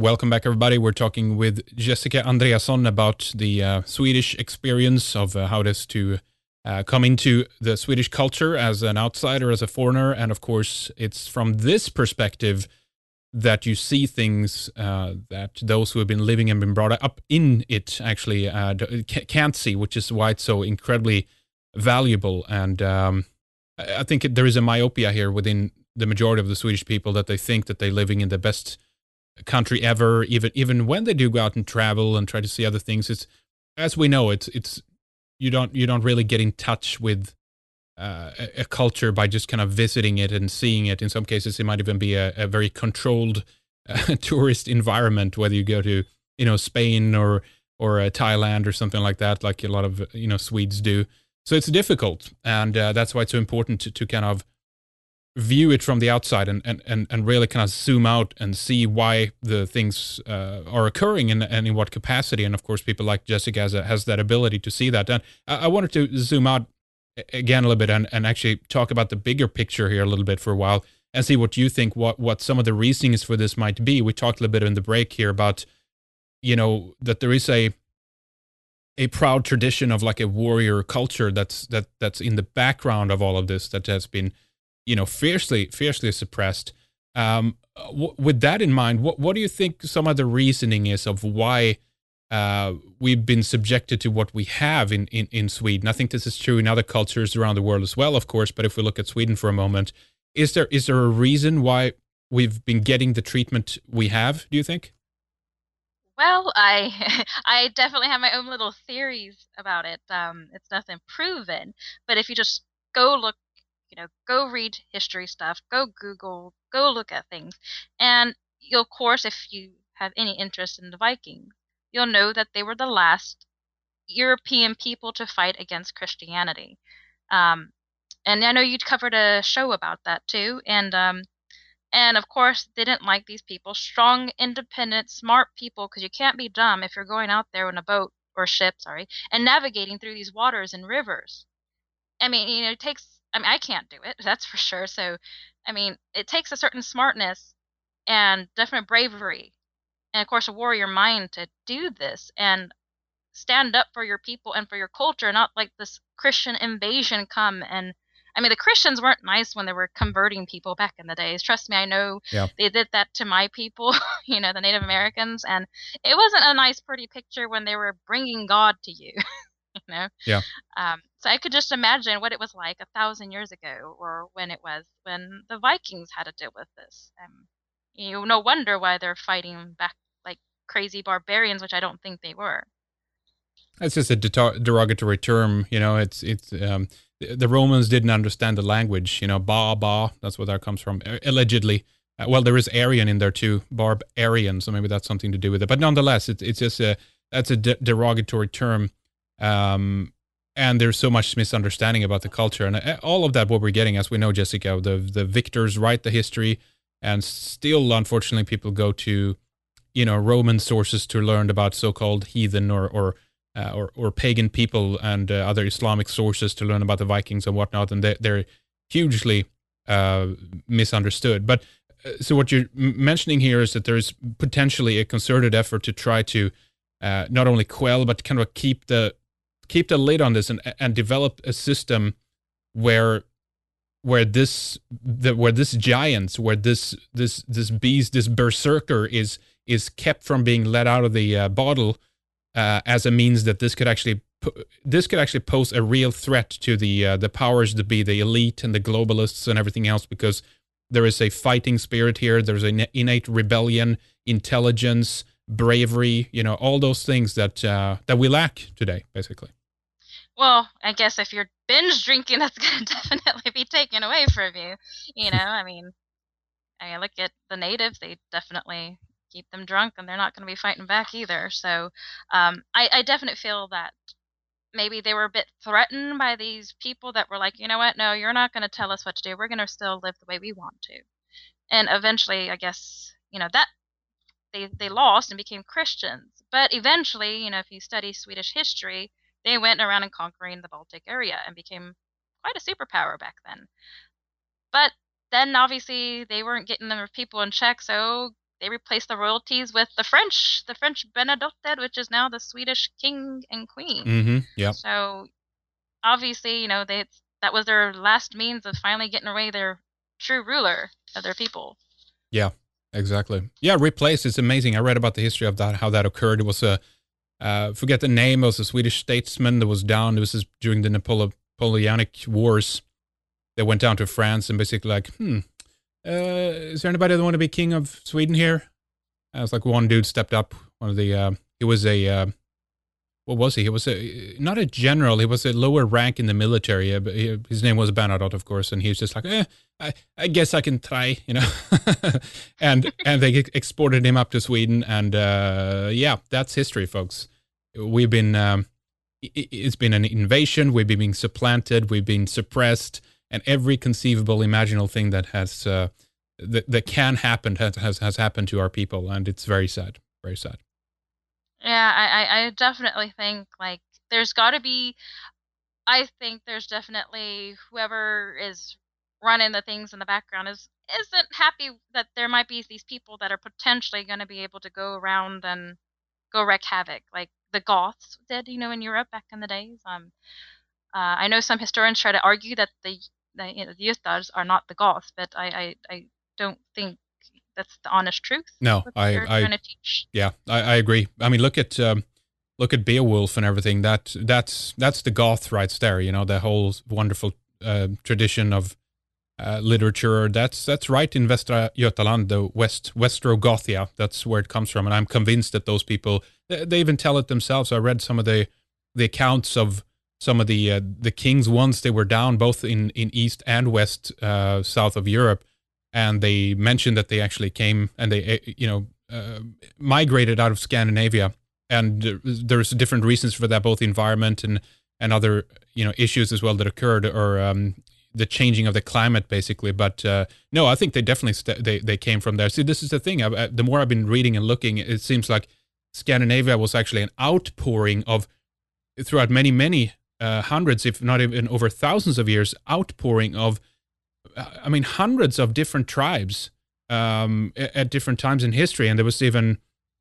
welcome back, everybody. We're talking with Jessica Andreasson about the Swedish experience of how it is to come into the Swedish culture as an outsider, as a foreigner. And of course, it's from this perspective that you see things that those who have been living and been brought up in it actually can't see, which is why it's so incredibly valuable. And I think there is a myopia here within the majority of the Swedish people that they think that they're living in the best country ever, even when they do go out and travel and try to see other things. It's, as we know, it's you don't really get in touch with a culture by just kind of visiting it and seeing it. In some cases, it might even be a very controlled tourist environment, whether you go to Spain or Thailand or something like that, like a lot of Swedes do. So it's difficult, and that's why it's so important to kind of view it from the outside and really kind of zoom out and see why the things are occurring and in what capacity. And of course, people like Jessica has that ability to see that. And I wanted to zoom out again a little bit and actually talk about the bigger picture here a little bit for a while and see what you think, what some of the reasonings for this might be. We talked a little bit in the break here about, that there is a proud tradition of like a warrior culture that's in the background of all of this, that has been fiercely suppressed. With that in mind, what do you think some of the reasoning is of why we've been subjected to what we have in Sweden? I think this is true in other cultures around the world as well, of course, but if we look at Sweden for a moment, is there a reason why we've been getting the treatment we have, do you think? Well, I I definitely have my own little theories about it. It's nothing proven, but if you just go look, go read history stuff, go Google, go look at things, and you'll, of course, if you have any interest in the Vikings, you'll know that they were the last European people to fight against Christianity. Um, and I know you covered a show about that too, and of course, they didn't like these people. Strong, independent, smart people, because you can't be dumb if you're going out there in a boat or ship, sorry, and navigating through these waters and rivers. I mean, it takes, I mean, I can't do it, that's for sure. So, I mean, it takes a certain smartness and definite bravery, and of course, a warrior mind to do this and stand up for your people and for your culture, not like this Christian invasion come and I mean the Christians weren't nice when they were converting people back in the days. Trust me, I know Yeah. they did that to my people, the Native Americans, and it wasn't a nice pretty picture when they were bringing God to you, you know. Yeah. So I could just imagine what it was like 1,000 years ago, or when it was when the Vikings had to deal with this. No wonder why they're fighting back like crazy barbarians, which I don't think they were. It's just a derogatory term, the Romans didn't understand the language, ba, that's where that comes from, allegedly. Well, there is Aryan in there too, barbarian, so maybe that's something to do with it. But nonetheless, it's just that's a derogatory term, and there's so much misunderstanding about the culture, and all of that. What we're getting, as we know, Jessica, the victors write the history, and still, unfortunately, people go to Roman sources to learn about so-called heathen or pagan people and other Islamic sources to learn about the Vikings and whatnot, and they're hugely misunderstood. But so what you're mentioning here is that there's potentially a concerted effort to try to not only quell but kind of keep the lid on this and develop a system where this giant, where this beast, this berserker is kept from being let out of the bottle, as a means that this could actually pose a real threat to the powers that be, the elite and the globalists and everything else, because there is a fighting spirit here. There's an innate rebellion, intelligence, bravery, all those things that we lack today, basically. Well, I guess if you're binge drinking, that's going to definitely be taken away from you. I mean, look at the natives; they definitely keep them drunk, and they're not going to be fighting back either. So, I definitely feel that maybe they were a bit threatened by these people that were like, you know what? No, you're not going to tell us what to do. We're going to still live the way we want to. And eventually, I guess, that they lost and became Christians. But eventually, if you study Swedish history, they went around and conquering the Baltic area and became quite a superpower back then. But then obviously they weren't getting their people in check, so they replaced the royalties with the French Bernadotte, which is now the Swedish king and queen. Mm-hmm. Yeah. So obviously, that was their last means of finally getting away their true ruler of their people. Yeah, exactly. Yeah, replace. It's amazing. I read about the history of that, how that occurred. It was a, forget the name, it was a Swedish statesman that was down. This is during the Napoleonic Wars. They went down to France and basically like, is there anybody that want to be king of Sweden here? And it was like one dude stepped up. One of the, he was a, what was he? He was not a general. He was a lower rank in the military. But his name was Bernadotte, of course, and he was just like, I guess I can try, and they exported him up to Sweden, and yeah, that's history, folks. We've been, it's been an invasion. We've been being supplanted. We've been suppressed, and every conceivable, imaginable thing that has that can happen has happened to our people, and it's very sad, very sad. Yeah, I definitely think like there's got to be. I think there's definitely whoever is running the things in the background isn't happy that there might be these people that are potentially going to be able to go around and go wreak havoc, like the Goths did, in Europe back in the days. I know some historians try to argue that the Jutars are not the Goths, but I don't think that's the honest truth. No, they're trying to teach. Yeah, I agree. I mean, look at Beowulf and everything. That's the Goth right there. The whole wonderful tradition of literature. That's right in Västra Götaland, the Westrogothia. That's where it comes from. And I'm convinced that those people, they even tell it themselves. I read some of the accounts of some of the kings once they were down both in east and west, south of Europe. And they mentioned that they actually came and they, migrated out of Scandinavia. And there's different reasons for that, both environment and other, issues as well that occurred, or the changing of the climate, basically. But no, I think they definitely they came from there. See, this is the thing. The more I've been reading and looking, it seems like Scandinavia was actually an outpouring of, throughout many, many hundreds, if not even over thousands of years, outpouring of, hundreds of different tribes at different times in history. And there was even,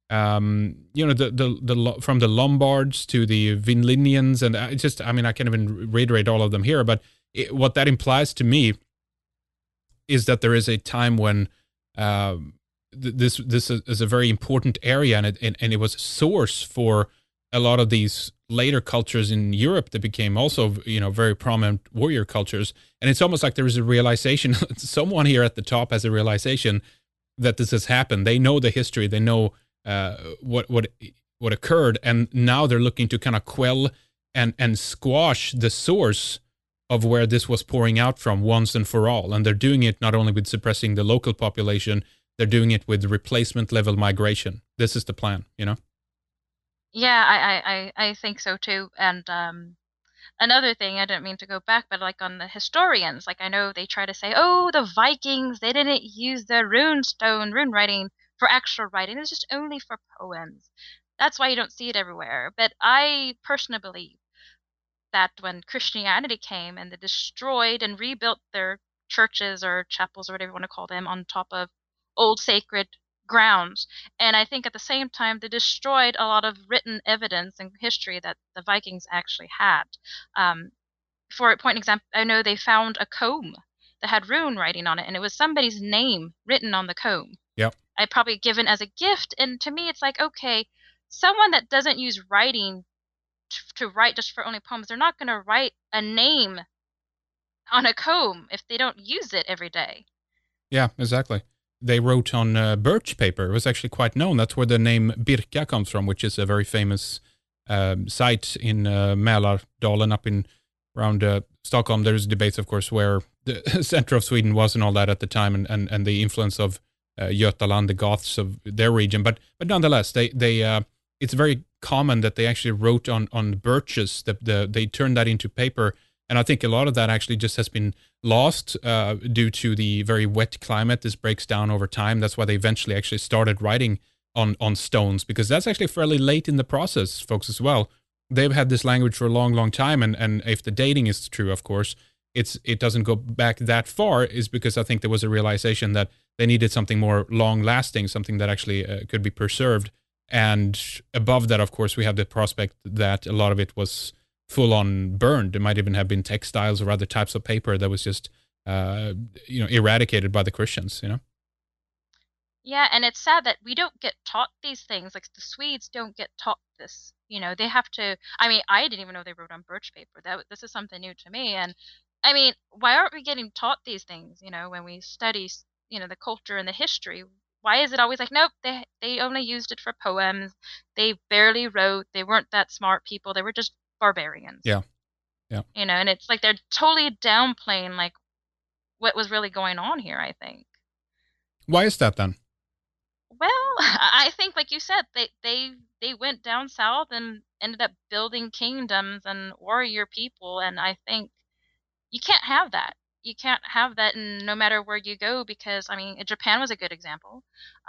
the from the Lombards to the Vinlinians, and I can't even reiterate all of them here, but what that implies to me is that there is a time when this is a very important area, and it was a source for a lot of these later cultures in Europe that became also, very prominent warrior cultures. And it's almost like there is a realization, someone here at the top has a realization that this has happened. They know the history, they know what occurred, and now they're looking to kind of quell and squash the source of where this was pouring out from once and for all. And they're doing it not only with suppressing the local population, they're doing it with replacement level migration. This is the plan, Yeah, I think so too. And another thing, I didn't mean to go back, but like on the historians, like I know they try to say, oh, the Vikings, they didn't use the rune writing for actual writing. It was just only for poems. That's why you don't see it everywhere. But I personally believe that when Christianity came and they destroyed and rebuilt their churches or chapels or whatever you want to call them on top of old sacred grounds, and I think at the same time they destroyed a lot of written evidence and history that the Vikings actually had. For a point example, I know they found a comb that had rune writing on it, and it was somebody's name written on the comb. Yep. I probably given as a gift, and to me it's like, okay, someone that doesn't use writing to write just for only poems, they're not going to write a name on a comb if they don't use it every day. Yeah, exactly. They wrote on birch paper. It was actually quite known. That's where the name Birka comes from, which is a very famous site in Mälardalen up in around Stockholm. There's debates, of course, where the center of Sweden was and all that at the time, and the influence of Götaland, the Goths of their region. But nonetheless, they it's very common that they actually wrote on birches. They turned that into paper. And I think a lot of that actually just has been lost due to the very wet climate. This breaks down over time. That's why they eventually actually started writing on stones, because that's actually fairly late in the process, folks, as well. They've had this language for a long, long time. And if the dating is true, of course, it doesn't go back that far is because I think there was a realization that they needed something more long lasting, something that actually could be preserved. And above that, of course, we have the prospect that a lot of it was full on burned. It might even have been textiles or other types of paper that was just eradicated by the Christians. Yeah, and it's sad that we don't get taught these things. Like the Swedes don't get taught this. They have to. I mean, I didn't even know they wrote on birch paper. This is something new to me. And I mean, why aren't we getting taught these things? When we study, the culture and the history. Why is it always like, nope, they only used it for poems. They barely wrote. They weren't that smart people. They were just barbarians. Yeah, yeah. And it's like they're totally downplaying like what was really going on here, I think. Why is that then? Well, I think, like you said, they went down south and ended up building kingdoms and warrior people, and I think you can't have that. You can't have that, in no matter where you go, because I mean, Japan was a good example.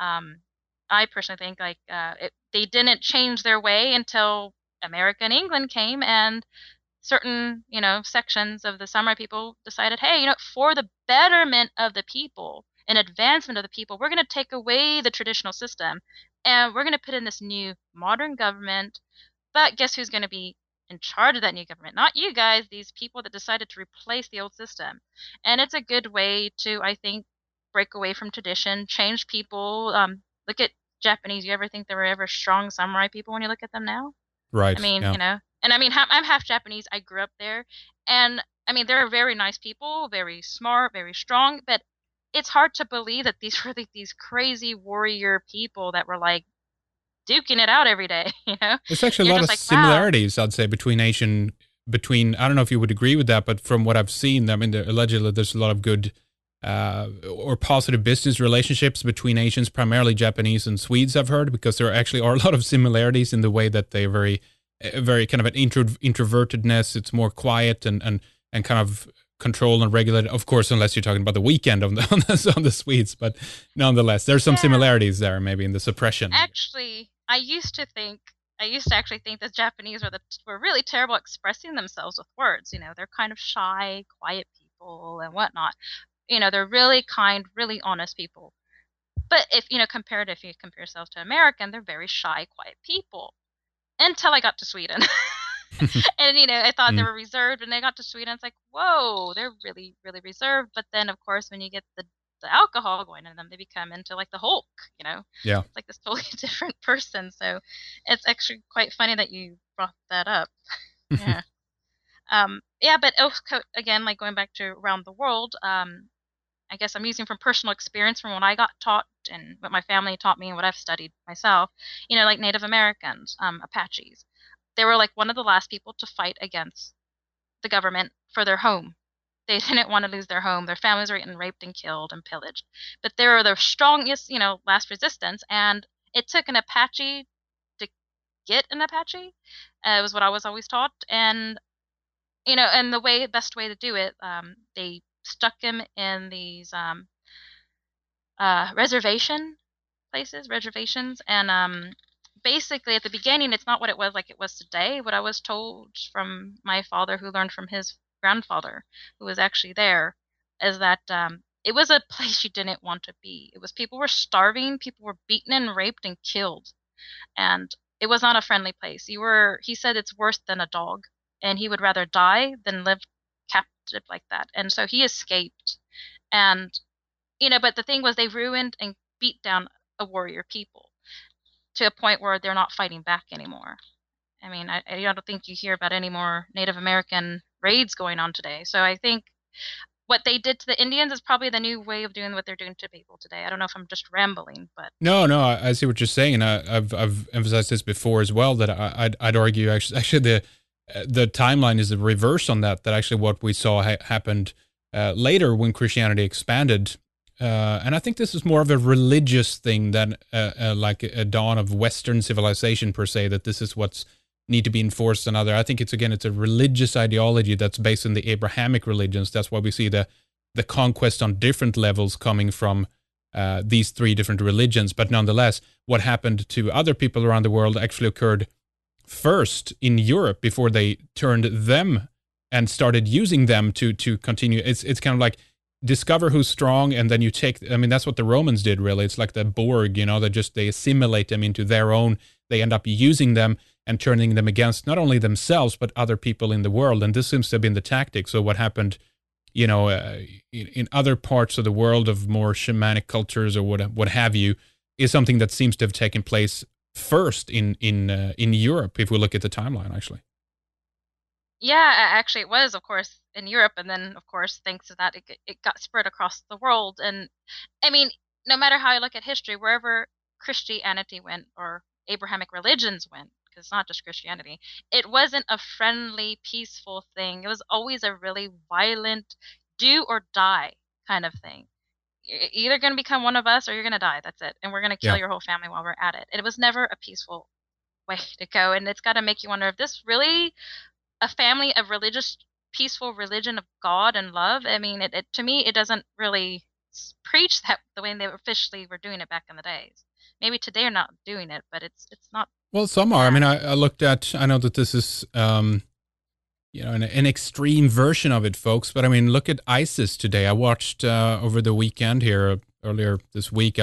I personally think like they didn't change their way until America and England came, and certain sections of the samurai people decided, hey, for the betterment of the people and advancement of the people, we're going to take away the traditional system and we're going to put in this new modern government. But guess who's going to be in charge of that new government? Not you guys, these people that decided to replace the old system. And it's a good way to, I think, break away from tradition, change people. Look at Japanese. You ever think there were ever strong samurai people when you look at them now? Right. I mean, yeah. And I mean, I'm half Japanese. I grew up there. And I mean, they're very nice people, very smart, very strong. But it's hard to believe that these were like these crazy warrior people that were like duking it out every day, There's actually a lot of like, similarities, wow. I'd say, between I don't know if you would agree with that, but from what I've seen, I mean, allegedly there's a lot of good or positive business relationships between Asians, primarily Japanese and Swedes, I've heard, because there actually are a lot of similarities in the way that they're very kind of an introvertedness. It's more quiet and kind of controlled and regulated. Of course, unless you're talking about the weekend on the Swedes, but nonetheless, there's some similarities there, maybe in the suppression. Actually, I used to actually think that Japanese were really terrible at expressing themselves with words. They're kind of shy, quiet people and whatnot. They're really kind, really honest people. But if you compare yourselves to American, they're very shy, quiet people. Until I got to Sweden. And I thought they were reserved, and I got to Sweden, it's like, whoa, they're really, really reserved. But then, of course, when you get the alcohol going in them, they become into like the Hulk, Yeah. It's like this totally different person. So it's actually quite funny that you brought that up. Yeah. Yeah, but again, like going back to around the world, I guess I'm using from personal experience from what I got taught and what my family taught me and what I've studied myself, like Native Americans, Apaches. They were like one of the last people to fight against the government for their home. They didn't want to lose their home. Their families were getting raped and killed and pillaged. But they were the strongest, last resistance. And it took an Apache to get an Apache. It was what I was always taught. And, and the best way to do it, they stuck him in these reservations, and basically at the beginning it's not what it was like it was today. What I was told from my father, who learned from his grandfather, who was actually there, is that it was a place you didn't want to be. People were starving, people were beaten and raped and killed, and it was not a friendly place. He said it's worse than a dog, and he would rather die than live captive like that. And so he escaped. And but the thing was, they ruined and beat down a warrior people to a point where they're not fighting back anymore. I mean, I don't think you hear about any more Native American raids going on today. So I think what they did to the Indians is probably the new way of doing what they're doing to people today. I don't know if I'm just rambling, but no, I see what you're saying, and I've emphasized this before as well, that I'd argue actually the timeline is the reverse on that. That actually what we saw happened later when Christianity expanded. And I think this is more of a religious thing than like a dawn of Western civilization per se, that this is what's need to be enforced on other. I think it's a religious ideology that's based on the Abrahamic religions. That's why we see the conquest on different levels coming from these three different religions. But nonetheless, what happened to other people around the world actually occurred first in Europe before they turned them and started using them to continue. It's kind of like discover who's strong, and then you take. I mean, that's what the Romans did. Really, it's like the Borg. They assimilate them into their own. They end up using them and turning them against not only themselves but other people in the world. And this seems to have been the tactic. So what happened, in other parts of the world of more shamanic cultures or what have you, is something that seems to have taken place first in Europe. If we look at the timeline, actually. Yeah, actually, it was, of course, in Europe, and then, of course, thanks to that, it got spread across the world. And I mean, no matter how you look at history, wherever Christianity went or Abrahamic religions went, because it's not just Christianity, it wasn't a friendly, peaceful thing. It was always a really violent, do or die kind of thing. You're either going to become one of us or you're going to die. That's it. And we're going to kill Yeah. your whole family while we're at it. It was never a peaceful way to go. And it's got to make you wonder if this really a family of religious, peaceful religion of God and love. I mean, it to me, it doesn't really preach that the way they officially were doing it back in the days. Maybe today they're not doing it, but it's not. Well, some are. I Yeah. mean, I looked at. I know that this is an extreme version of it, folks. But I mean, look at ISIS today. I watched over the weekend here earlier this week.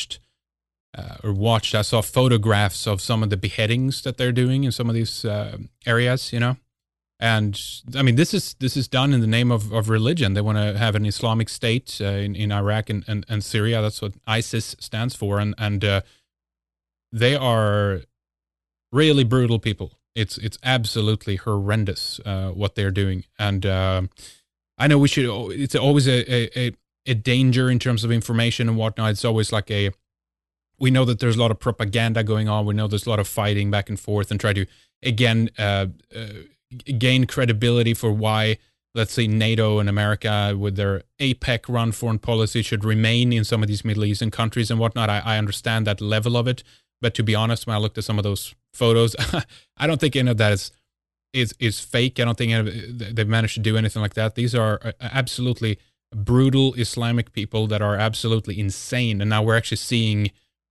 I saw photographs of some of the beheadings that they're doing in some of these areas. And I mean, this is done in the name of religion. They want to have an Islamic State in Iraq and Syria. That's what ISIS stands for, and they are really brutal people. It's absolutely horrendous what they're doing, and I know we should. It's always a danger in terms of information and whatnot. It's always like we know that there's a lot of propaganda going on. We know there's a lot of fighting back and forth, and try to again gain credibility for why, let's say, NATO and America with their APEC run foreign policy should remain in some of these Middle Eastern countries and whatnot. I understand that level of it, but to be honest, when I looked at some of those photos, I don't think any of that is fake. I don't think they've managed to do anything like that. These are absolutely brutal Islamic people that are absolutely insane, and now we're actually seeing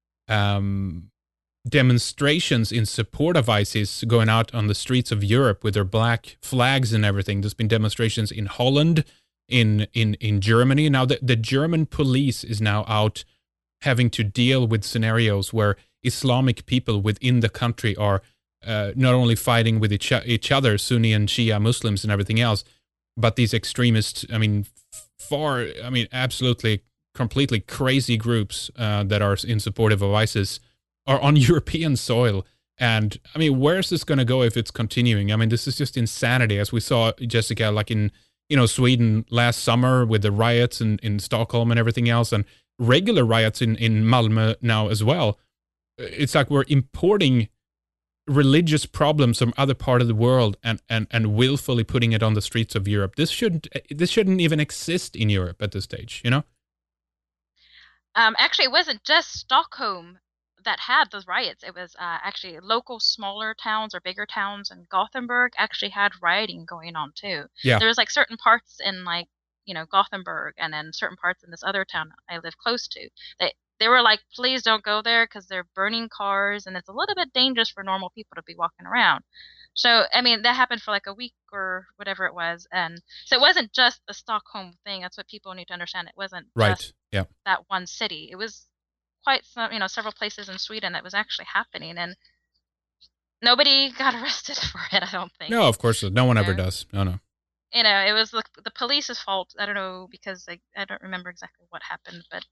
demonstrations in support of ISIS going out on the streets of Europe with their black flags and everything. There's been demonstrations in Holland, in Germany. Now the German police is now out having to deal with scenarios where Islamic people within the country are not only fighting with each other, Sunni and Shia Muslims and everything else, but these extremists, I mean, absolutely, completely crazy groups that are in support of ISIS are on European soil. And I mean, where's this going to go if it's continuing? I mean, this is just insanity, as we saw, Jessica, like in Sweden last summer with the riots in Stockholm and everything else, and regular riots in Malmö now as well. It's like we're importing religious problems from other part of the world and willfully putting it on the streets of Europe. This shouldn't even exist in Europe at this stage, Actually, it wasn't just Stockholm that had those riots. It was actually local smaller towns or bigger towns, and Gothenburg actually had rioting going on too. Yeah. There was like certain parts in like Gothenburg, and then certain parts in this other town I live close to. They were like, please don't go there because they're burning cars and it's a little bit dangerous for normal people to be walking around. So, I mean, that happened for like a week or whatever it was. And so it wasn't just a Stockholm thing. That's what people need to understand. It wasn't Right. just Yeah. that one city. It was quite some, several places in Sweden that was actually happening. And nobody got arrested for it, I don't think. No, of course. No one ever Yeah. does. No. It was the police's fault. I don't know because I don't remember exactly what happened, but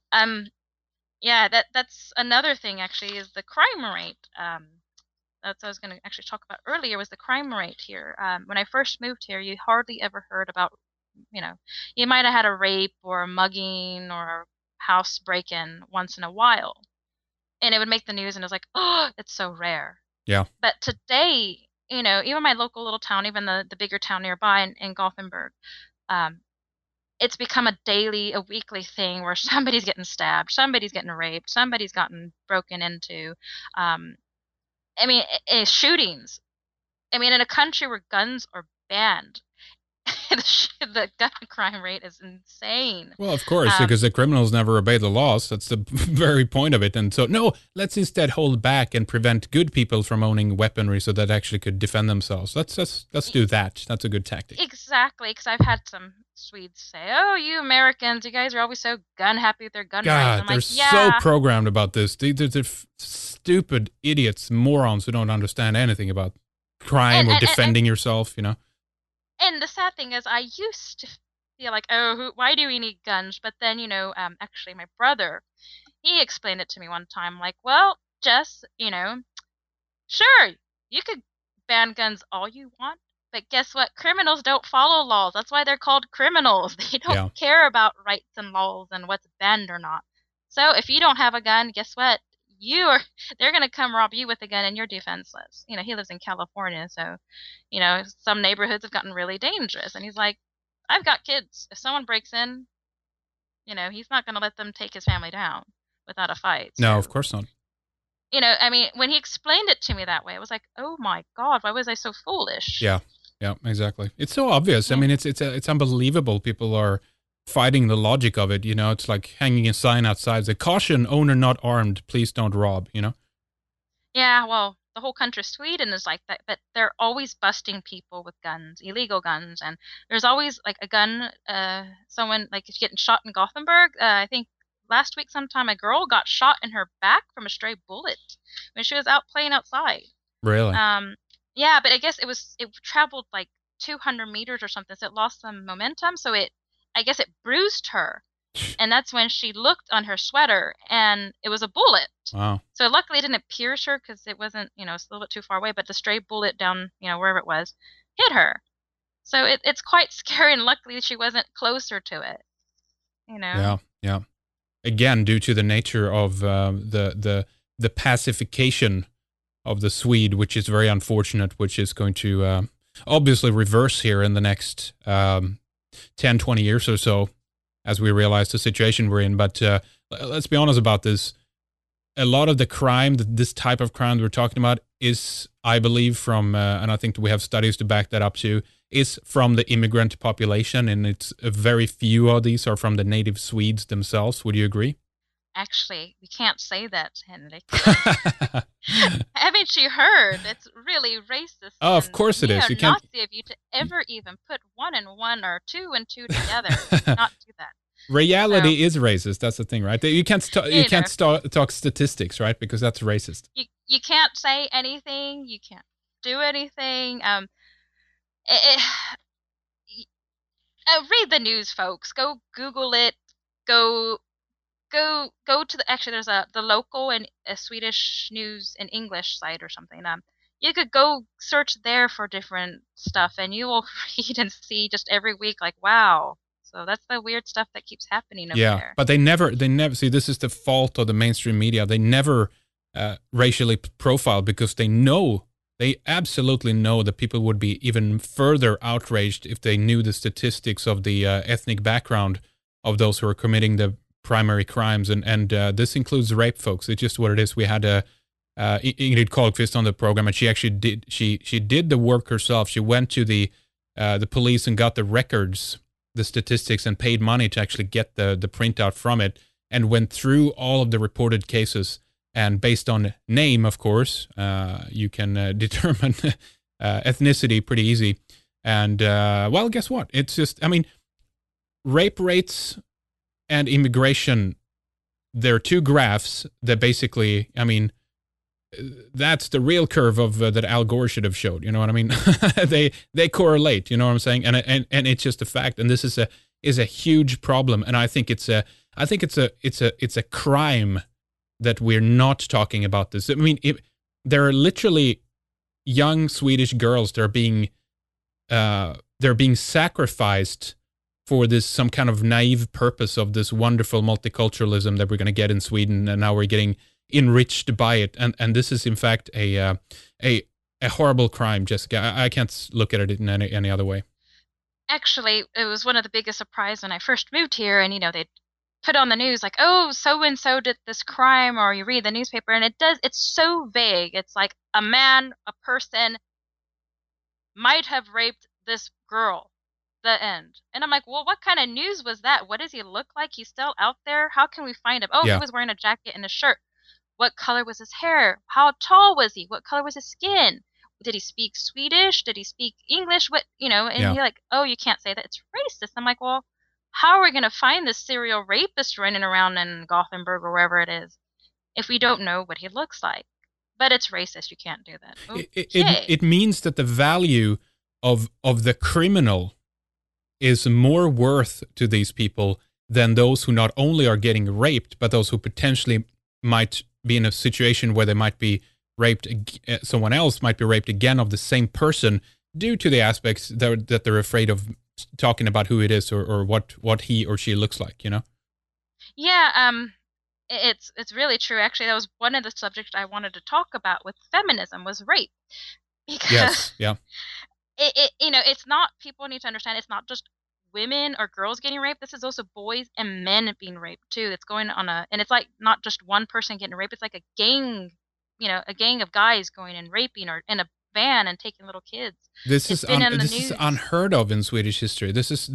yeah, that's another thing actually is the crime rate. That's what I was going to actually talk about earlier was the crime rate here. When I first moved here, you hardly ever heard about, you might have had a rape or a mugging or a house break-in once in a while, and it would make the news, and it was like, oh, it's so rare. Yeah. But today, even my local little town, even the bigger town nearby in Gothenburg, it's become a weekly thing where somebody's getting stabbed, somebody's getting raped, somebody's gotten broken into. I mean, shootings. I mean, in a country where guns are banned, the gun crime rate is insane. Well, of course, Um, because the criminals never obey the laws. That's the very point of it. And so, no, let's instead hold back and prevent good people from owning weaponry so that actually could defend themselves. Let's do that. That's a good tactic. exactly, because I've had some Swedes say, "Oh, you Americans, you guys are always so gun happy with their gun rights." God, I'm they're like, so "Yeah." programmed about this. They're stupid idiots, morons who don't understand anything about And crime or and, and defending yourself, you know? and the sad thing is, I used to feel like, "Oh, why do we need guns?" But then, actually, my brother, he explained it to me one time, like, "Well, Jess, sure, you could ban guns all you want, but guess what? Criminals don't follow laws. That's why they're called criminals. They don't Yeah. care about rights and laws and what's banned or not. So if you don't have a gun, guess what? You are they're gonna come rob you with a gun and you're defenseless." He lives in California, so some neighborhoods have gotten really dangerous. And he's like, "I've got kids. If someone breaks in, he's not gonna let them take his family down without a fight." No, of So course not. I mean, when he explained it to me that way, I was like, "Oh my God, why was I so foolish?" Yeah. Yeah, exactly. It's so obvious. I Yeah. mean, it's unbelievable. People are fighting the logic of it, you know? It's like hanging a sign outside, the caution, owner not armed, please don't rob, you know? Yeah, well, the whole country of Sweden is like that, but they're always busting people with guns, illegal guns, and there's always like a gun, someone like is getting shot in Gothenburg. I think last week sometime a girl got shot in her back from a stray bullet when she was out playing outside. Really? Um, yeah, but I guess it traveled like 200 meters or something, so it lost some momentum. So I guess it bruised her, and that's when she looked on her sweater, and it was a bullet. Wow. So luckily it didn't pierce her because it wasn't, it's a little bit too far away. But the stray bullet down, wherever it was, hit her. So it's quite scary, and luckily she wasn't closer to it. You know. Yeah. Yeah. Again, due to the nature of the pacification of the Swede, which is very unfortunate, which is going to obviously reverse here in the next 10, 20 years or so, as we realize the situation we're in. But let's be honest about this. A lot of the crime, this type of crime that we're talking about, is, I believe, from, and I think we have studies to back that up too, is from the immigrant population, and it's very few of these are from the native Swedes themselves. Would you agree? Actually, we can't say that, Henrik. Haven't you heard? It's really racist Oh, of and course it is. You can't. neo-Nazi of you to ever even put one and one or two and two together. You cannot do that. So, Reality is racist. That's the thing, right? You can't you you know, can't talk statistics, right? Because that's racist. you can't say anything. You can't do anything. It, read the news, folks. Go Google it. Go go to actually there's the local and a Swedish news in English site or something. You could go search there for different stuff, and you will read and see just every week like, wow. So that's the weird stuff that keeps happening over Yeah, there. but they never see. This is the fault of the mainstream media. They never racially profile because they absolutely know that people would be even further outraged if they knew the statistics of the ethnic background of those who are committing the primary crimes, and this includes rape, folks. It's just what it is. We had Ingrid Carlqvist on the program, and she actually did she did the work herself. She went to the police and got the records, the statistics, and paid money to actually get the printout from it, and went through all of the reported cases. And based on name, of course, you can determine ethnicity pretty easy. And well, guess what? It's just, I mean, rape rates and immigration, there are two graphs that basically, I mean, that's the real curve of that Al Gore should have showed. You know what I mean? they correlate. You know what I'm saying? And it's just a fact. And this is a huge problem. And I think it's a crime that we're not talking about this. I mean, there are literally young Swedish girls that are they're being sacrificed for this some kind of naive purpose of this wonderful multiculturalism that we're going to get in Sweden, and now we're getting enriched by it. And this is in fact a horrible crime, Jessica. I can't look at it in any other way. Actually, it was one of the biggest surprise when I first moved here, and they put on the news like, oh, so and so did this crime, or you read the newspaper, and it's so vague. It's like a person might have raped this girl. The end. And I'm like, well, what kind of news was that? What does he look like? He's still out there. How can we find him? Oh, he Yeah. was wearing a jacket and a shirt. What color was his hair? How tall was he? What color was his skin? Did he speak Swedish? Did he speak English? What, and Yeah. you're like, oh, you can't say that. It's racist. I'm like, well, how are we going to find this serial rapist running around in Gothenburg or wherever it is if we don't know what he looks like? But it's racist. You can't do that. Okay. It means that the value of the criminal is more worth to these people than those who not only are getting raped, but those who potentially might be in a situation where they might be raped, someone else might be raped again of the same person, due to the aspects that they're afraid of talking about who it is, or what he or she looks like, Yeah, it's really true. Actually, that was one of the subjects I wanted to talk about with feminism was rape. Because Yes, yeah. it's not, people need to understand, it's not just women or girls getting raped. This is also boys and men being raped too. It's going on and it's like not just one person getting raped. It's like a gang, a gang of guys going and raping or in a van and taking little kids. It's been in the This is news. unheard of in Swedish history.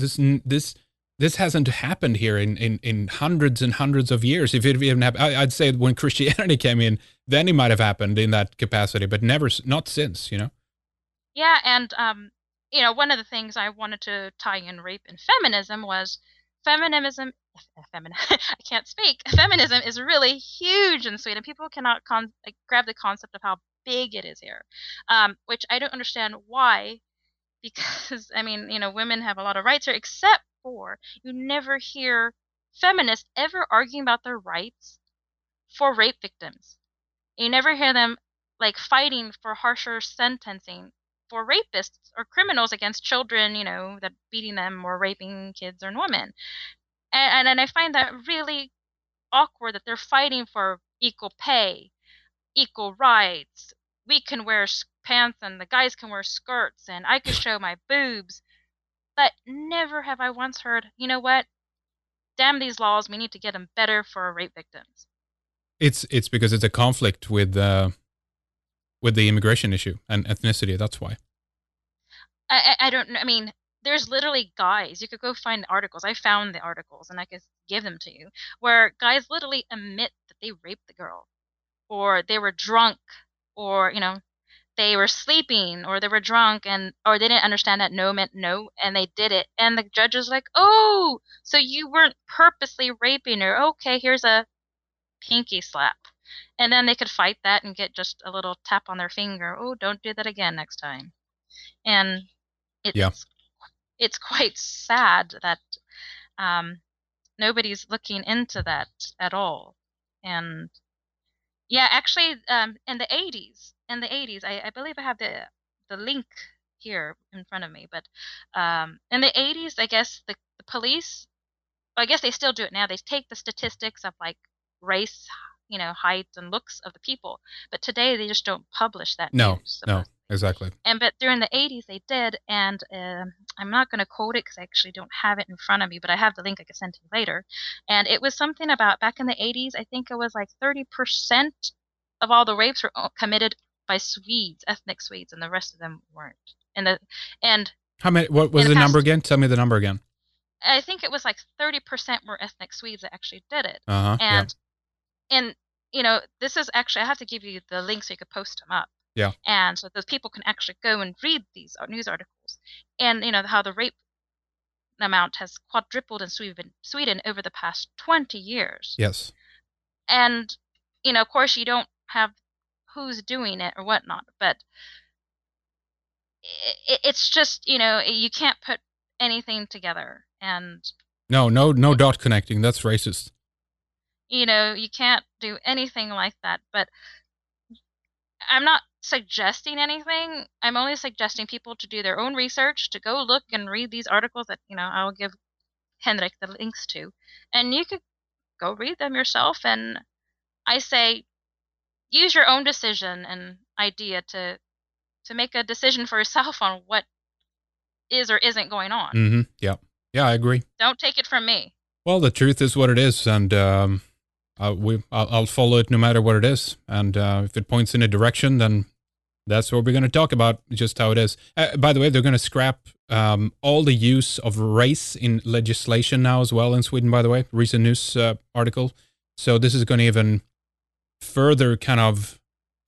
This hasn't happened here in hundreds and hundreds of years. If it even happened, I'd say when Christianity came in, then it might have happened in that capacity, but not since. Yeah, and one of the things I wanted to tie in rape and feminism was feminism. I can't speak. Feminism is really huge in Sweden. People cannot grab the concept of how big it is here, which I don't understand why. Because I mean, women have a lot of rights here, except for you never hear feminists ever arguing about their rights for rape victims. You never hear them like fighting for harsher sentencing for rapists or criminals against children, that beating them or raping kids or women. And I find that really awkward that they're fighting for equal pay, equal rights. We can wear pants and the guys can wear skirts and I could show my boobs. But never have I once heard, you know what? Damn these laws. We need to get them better for rape victims. It's because it's a conflict with the immigration issue and ethnicity. That's why. I don't know. I mean, there's literally guys. You could go find the articles. I found the articles and I could give them to you, where guys literally admit that they raped the girl, or they were drunk, or they were sleeping, or they were drunk, or they didn't understand that no meant no, and they did it. And the judge was like, "Oh, so you weren't purposely raping her? Okay, here's a pinky slap." And then they could fight that and get just a little tap on their finger. Oh, don't do that again next time. And Yeah. it's quite sad that nobody's looking into that at all. And yeah, actually, in the 80s, I believe I have the link here in front of me, but in the 80s, I guess the police, well, I guess they still do it now. They take the statistics of like race, height and looks of the people, but today they just don't publish that No, news. no, exactly. But during the 80s they did, and I'm not going to quote it because I actually don't have it in front of me, but I have the link I can send to you later. And it was something about back in the 80s, I think it was like 30% of all the rapes were committed by Swedes, ethnic Swedes, and the rest of them weren't. And How many? What was the number again? Tell me the number again. I think it was like 30% were ethnic Swedes that actually did it. Uh-huh. And this is actually, I have to give you the link so you could post them up. Yeah. And so those people can actually go and read these news articles. And, how the rape amount has quadrupled in Sweden over the past 20 years. Yes. And, of course, you don't have who's doing it or whatnot, but it's just, you can't put anything together. And no dot connecting. That's racist. You can't do anything like that. But I'm not suggesting anything. I'm only suggesting people to do their own research, to go look and read these articles that, I'll give Henrik the links to. And you could go read them yourself. And I say, use your own decision and idea to make a decision for yourself on what is or isn't going on. Mm-hmm. Yeah. Yeah, I agree. Don't take it from me. Well, the truth is what it is, and I'll follow it no matter what it is. And if it points in a direction, then that's what we're going to talk about, just how it is. By the way, they're going to scrap all the use of race in legislation now as well in Sweden, by the way, recent news article. So this is going to even further kind of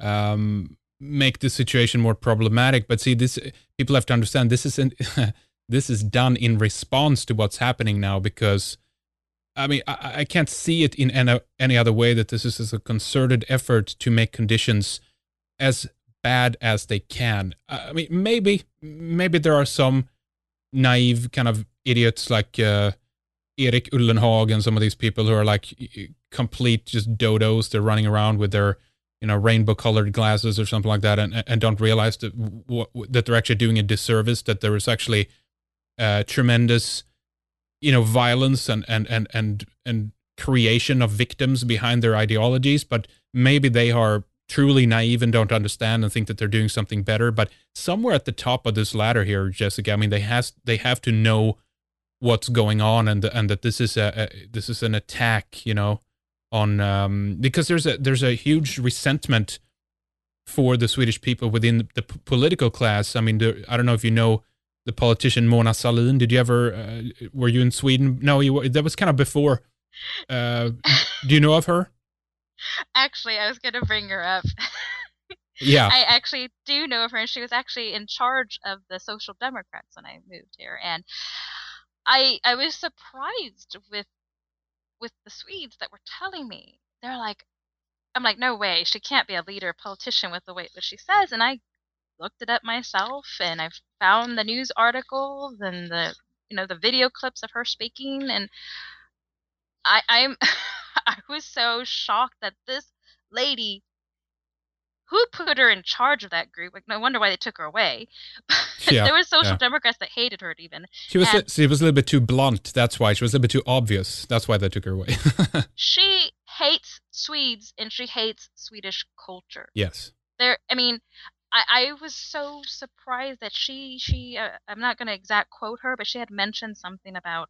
make the situation more problematic. But see, this people have to understand this isn't this is done in response to what's happening now, because I mean I can't see it in any other way that this is a concerted effort to make conditions as bad as they can. I mean, maybe there are some naive kind of idiots like Erik Ullenhag and some of these people who are like complete just dodos. They're running around with their rainbow colored glasses or something like that, and don't realize that they're actually doing a disservice. That there is actually tremendous violence and creation of victims behind their ideologies, but maybe they are truly naive and don't understand and think that they're doing something better. But somewhere at the top of this ladder here, Jessica, I mean, they have to know what's going on, and that this is an attack, on because there's a huge resentment for the Swedish people within the political class. I mean, I don't know if you know the politician Mona Sahlin. Did you ever were you in Sweden? No, that was kind of before. Do you know of her? Actually, I was going to bring her up. Yeah. I actually do know of her, and she was actually in charge of the Social Democrats when I moved here. And I was surprised with the Swedes that were telling me. They're like, I'm like, no way, she can't be a leader, politician with the way what she says. And I looked it up myself, and I found the news articles and the video clips of her speaking, and I'm I was so shocked that this lady, who put her in charge of that group, like, no wonder why they took her away. Yeah, there were social democrats that hated her even. She was a little bit too blunt. That's why she was a little bit too obvious. That's why they took her away. She hates Swedes, and she hates Swedish culture. Yes. I mean, I was so surprised that she I'm not going to exact quote her, but she had mentioned something about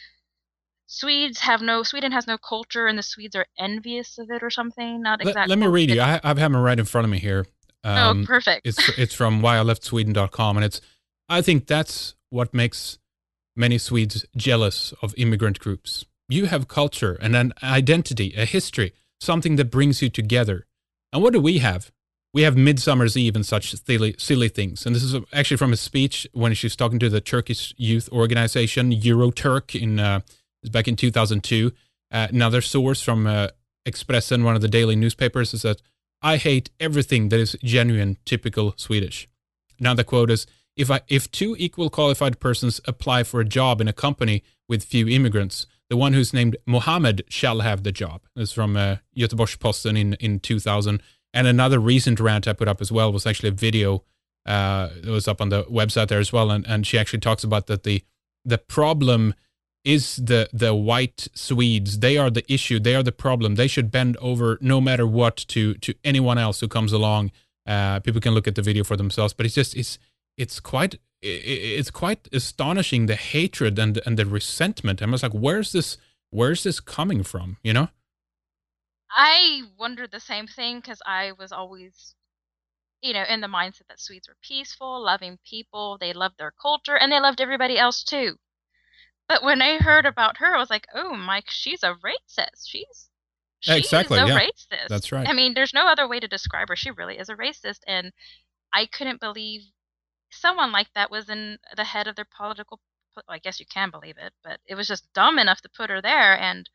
Sweden has no culture, and the Swedes are envious of it or something. Not exactly. Let me read you. I have them right in front of me here. Oh, perfect. It's from whyileftSweden.com, and I think that's what makes many Swedes jealous of immigrant groups. You have culture and an identity, a history, something that brings you together. And what do we have? We have Midsummer's Eve and such silly things. And this is actually from a speech when she's talking to the Turkish youth organization, Euroturk, back in 2002. Another source from Expressen, one of the daily newspapers, is that I hate everything that is genuine, typical Swedish. Now the quote is, if two equal qualified persons apply for a job in a company with few immigrants, the one who's named Mohammed shall have the job. This is from Göteborgs-Posten in 2000. And another recent rant I put up as well was actually a video that was up on the website there as well. And she actually talks about that the problem is the white Swedes. They are the issue. They are the problem. They should bend over no matter what to anyone else who comes along. People can look at the video for themselves, but it's quite astonishing, the hatred and the resentment. I'm just like, where's this coming from? I wondered the same thing, because I was always, in the mindset that Swedes were peaceful, loving people. They loved their culture, and they loved everybody else too. But when I heard about her, I was like, oh, Mike, she's a racist. She's exactly a racist. That's right. I mean, there's no other way to describe her. She really is a racist, and I couldn't believe someone like that was in the head of their political. Well, I guess you can believe it, but it was just dumb enough to put her there. And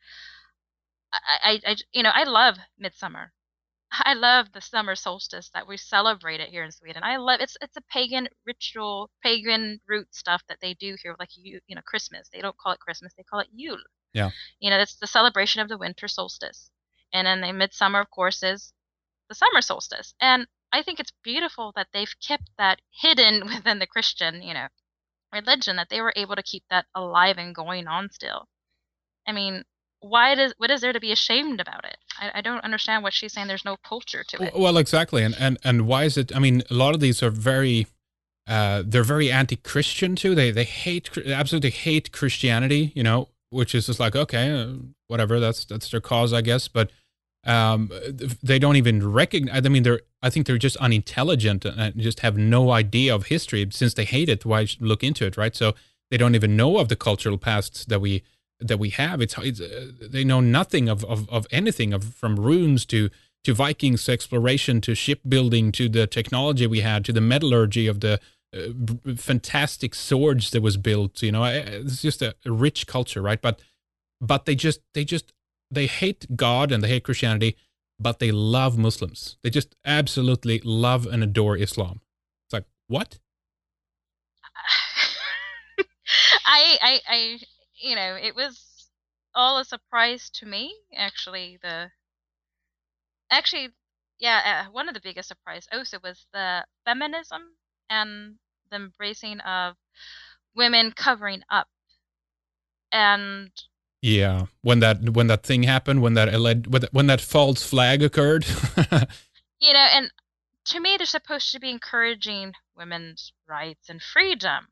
I love midsummer. I love the summer solstice that we celebrate it here in Sweden. I love it's a pagan ritual, pagan root stuff that they do here, like Christmas. They don't call it Christmas; they call it Yule. Yeah. It's the celebration of the winter solstice, and then the midsummer, of course, is the summer solstice. And I think it's beautiful that they've kept that hidden within the Christian, religion, that they were able to keep that alive and going on still. I mean, what is there to be ashamed about it? I don't understand what she's saying. There's no culture to it. Well, exactly. And why is it? I mean, a lot of these are very, they're very anti-Christian too. They absolutely hate Christianity, which is just like, okay, whatever, that's their cause, I guess. But They don't even recognize. I mean, I think they're just unintelligent and just have no idea of history. Since they hate it, why look into it, right? So they don't even know of the cultural past that we have. It's they know nothing of anything, from runes to Vikings, to exploration, to shipbuilding, to the technology we had, to the metallurgy of the fantastic swords that was built. It's just a rich culture, right? But they hate God and they hate Christianity, but they love Muslims. They just absolutely love and adore Islam. It's like, what? I it was all a surprise to me. Actually, yeah, one of the biggest surprise also was the feminism and the embracing of women covering up. And yeah, when that thing happened, when that false flag occurred. and to me, they're supposed to be encouraging women's rights and freedom.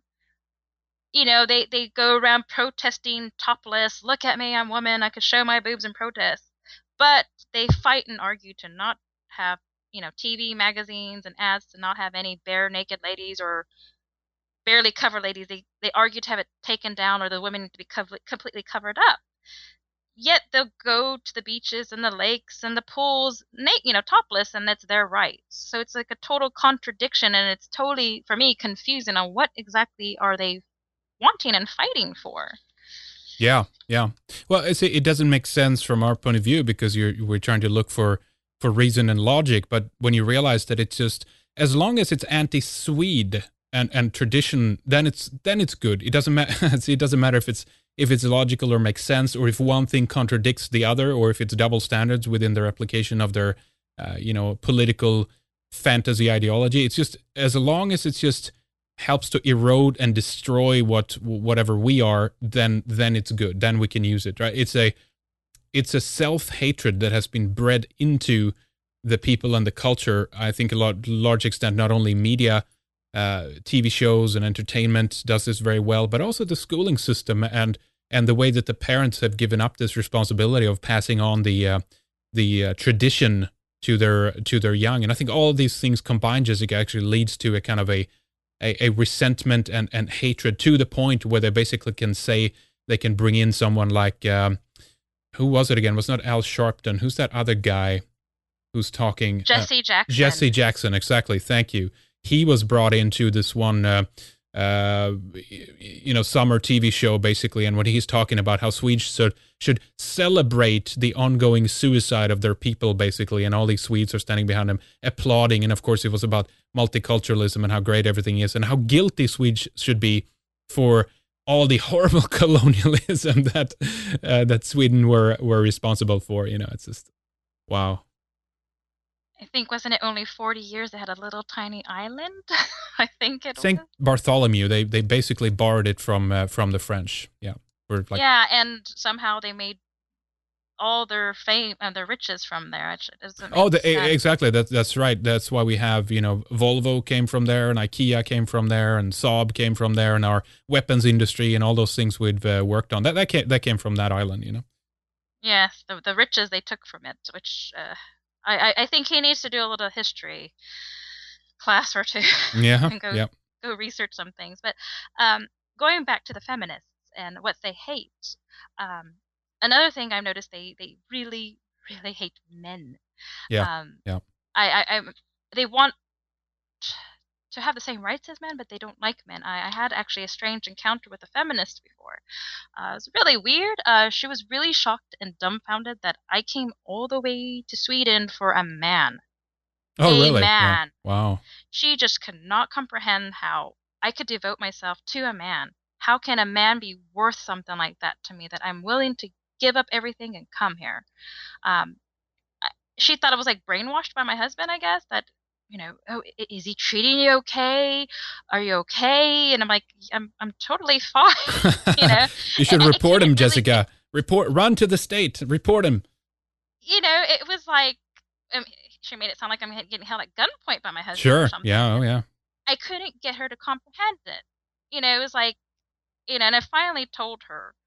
They go around protesting topless. Look at me, I'm a woman. I could show my boobs in protest. But they fight and argue to not have, TV, magazines, and ads to not have any bare naked ladies or barely covered ladies. They argue to have it taken down or the women to be completely covered up. Yet they'll go to the beaches and the lakes and the pools, topless, and that's their rights. So it's like a total contradiction, and it's totally, for me, confusing on what exactly are they wanting and fighting for. Yeah. Well, it doesn't make sense from our point of view because we're trying to look for reason and logic. But when you realize that it's just, as long as it's anti-Swede and tradition, then it's good. It doesn't matter. It doesn't matter if it's logical or makes sense, or if one thing contradicts the other, or if it's double standards within their application of their political fantasy ideology. It's just, as long as it's just helps to erode and destroy whatever we are, then it's good. Then we can use it, right? It's a self-hatred that has been bred into the people and the culture. I think large extent, not only media, TV shows and entertainment does this very well, but also the schooling system and the way that the parents have given up this responsibility of passing on the tradition to their young. And I think all of these things combined, Jessica, actually leads to a kind of a resentment and hatred, to the point where they basically can say they can bring in someone like, who was it again? It was not Al Sharpton. Who's that other guy who's talking? Jesse Jackson. Jesse Jackson, exactly. Thank you. He was brought into this one, summer TV show, basically. And when he's talking about how Swedes should celebrate the ongoing suicide of their people, basically, and all these Swedes are standing behind him, applauding. And of course, it was about multiculturalism and how great everything is, and how guilty Swedes should be for all the horrible colonialism that Sweden were responsible for. It's just, wow. I think, wasn't it only 40 years they had a little tiny island? I think it St. was. Bartholomew, they basically borrowed it from the French. Yeah. Yeah, and somehow they made all their fame and their riches from there. It doesn't make sense. Exactly. That's right. That's why we have, Volvo came from there, and IKEA came from there, and Saab came from there, and our weapons industry and all those things we've worked on. That came from that island, Yes, the riches they took from it, which I think he needs to do a little history class or two. Yeah. And yeah. go research some things. But going back to the feminists and what they hate, another thing I've noticed, they really, really hate men. Yeah. Yeah. They want to have the same rights as men, but they don't like men. I had actually a strange encounter with a feminist before. It was really weird. She was really shocked and dumbfounded that I came all the way to Sweden for a man. Oh, really? Man. Yeah. Wow. She just could not comprehend how I could devote myself to a man. How can a man be worth something like that to me, that I'm willing to give up everything and come here? She thought I was like brainwashed by my husband, I guess, that, oh, is he treating you okay? Are you okay? And I'm like, I'm totally fine. You should report him, Jessica. Run to the state. Report him. It was like, she made it sound like I'm getting held at gunpoint by my husband. Sure. Or something. Yeah. Oh, yeah. I couldn't get her to comprehend it. It was like, and I finally told her,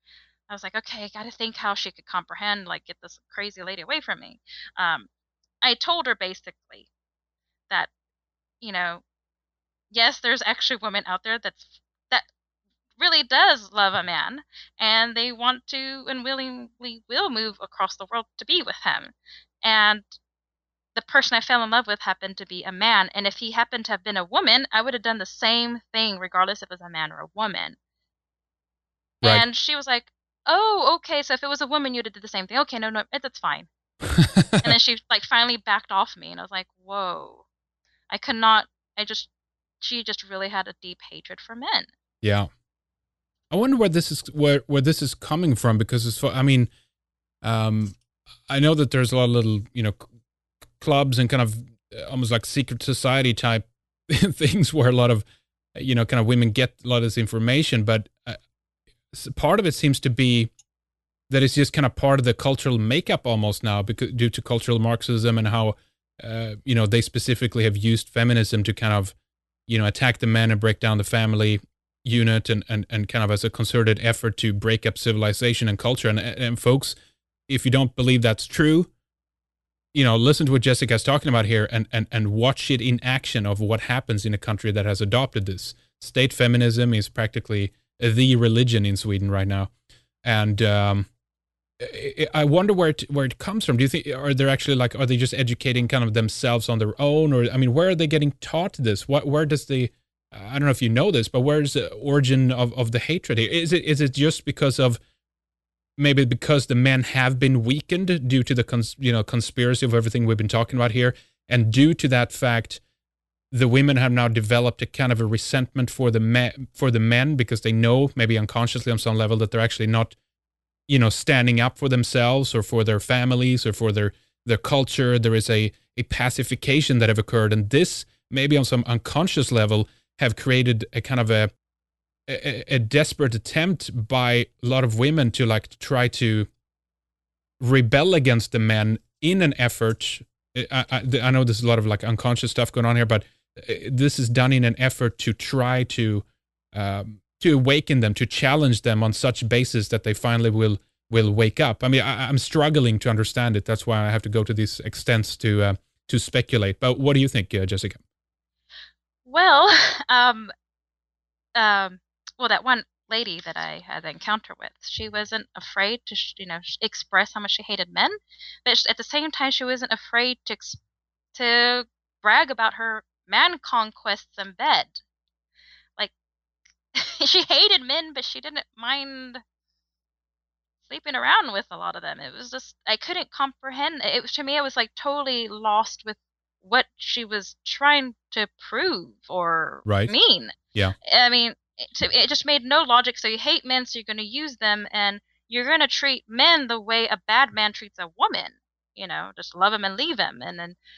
I was like, okay, I got to think how she could comprehend, like, get this crazy lady away from me. Um, I told her basically that, you know, yes, there's actually women out there that really does love a man, and they want to and willingly will move across the world to be with him. And the person I fell in love with happened to be a man, and if he happened to have been a woman, I would have done the same thing regardless if it was a man or a woman. Right. And she was like, "Oh, okay, so if it was a woman, you'd have did the same thing. Okay, no, no, that's fine." And then she like finally backed off me, and I was like, "Whoa." I could not I just she just really had a deep hatred for men. Yeah. I wonder where this is where this is coming from because I mean, um, I know that there's a lot of little clubs and kind of almost like secret society type things where a lot of kind of women get a lot of this information, but part of it seems to be that it's just kind of part of the cultural makeup almost now because due to cultural Marxism and how they specifically have used feminism to kind of attack the men and break down the family unit and kind of as a concerted effort to break up civilization and culture and folks, if you don't believe that's true, listen to what Jessica's talking about here and watch it in action of what happens in a country that has adopted this. State feminism is practically the religion in Sweden right now. And I wonder where it comes from. Do you think are they just educating kind of themselves on their own, or I mean, where are they getting taught this? Where does the I don't know if you know this, but where's the origin of the hatred here? Is it just because of maybe because the men have been weakened due to the conspiracy of everything we've been talking about here, and due to that fact, the women have now developed a kind of a resentment for the men because they know maybe unconsciously on some level that they're actually not standing up for themselves or for their families or for their culture. There is a pacification that have occurred, and this maybe on some unconscious level have created a kind of a desperate attempt by a lot of women to like try to rebel against the men in an effort. I know there's a lot of like unconscious stuff going on here, but this is done in an effort to try to awaken them, to challenge them on such basis that they finally will wake up. I mean, I'm struggling to understand it. That's why I have to go to these extents to speculate. But what do you think, Jessica? Well, um, um, well, that one lady that I had an encounter with, she wasn't afraid to, express how much she hated men, but at the same time, she wasn't afraid to brag about her man conquests in bed. Like, she hated men, but she didn't mind sleeping around with a lot of them. It was just I couldn't comprehend. It was to me, I was like totally lost with what she was trying to prove or Right. mean. Yeah. I mean, it just made no logic. So you hate men, so you're going to use them, and you're going to treat men the way a bad man treats a woman. Just love him and leave him. And then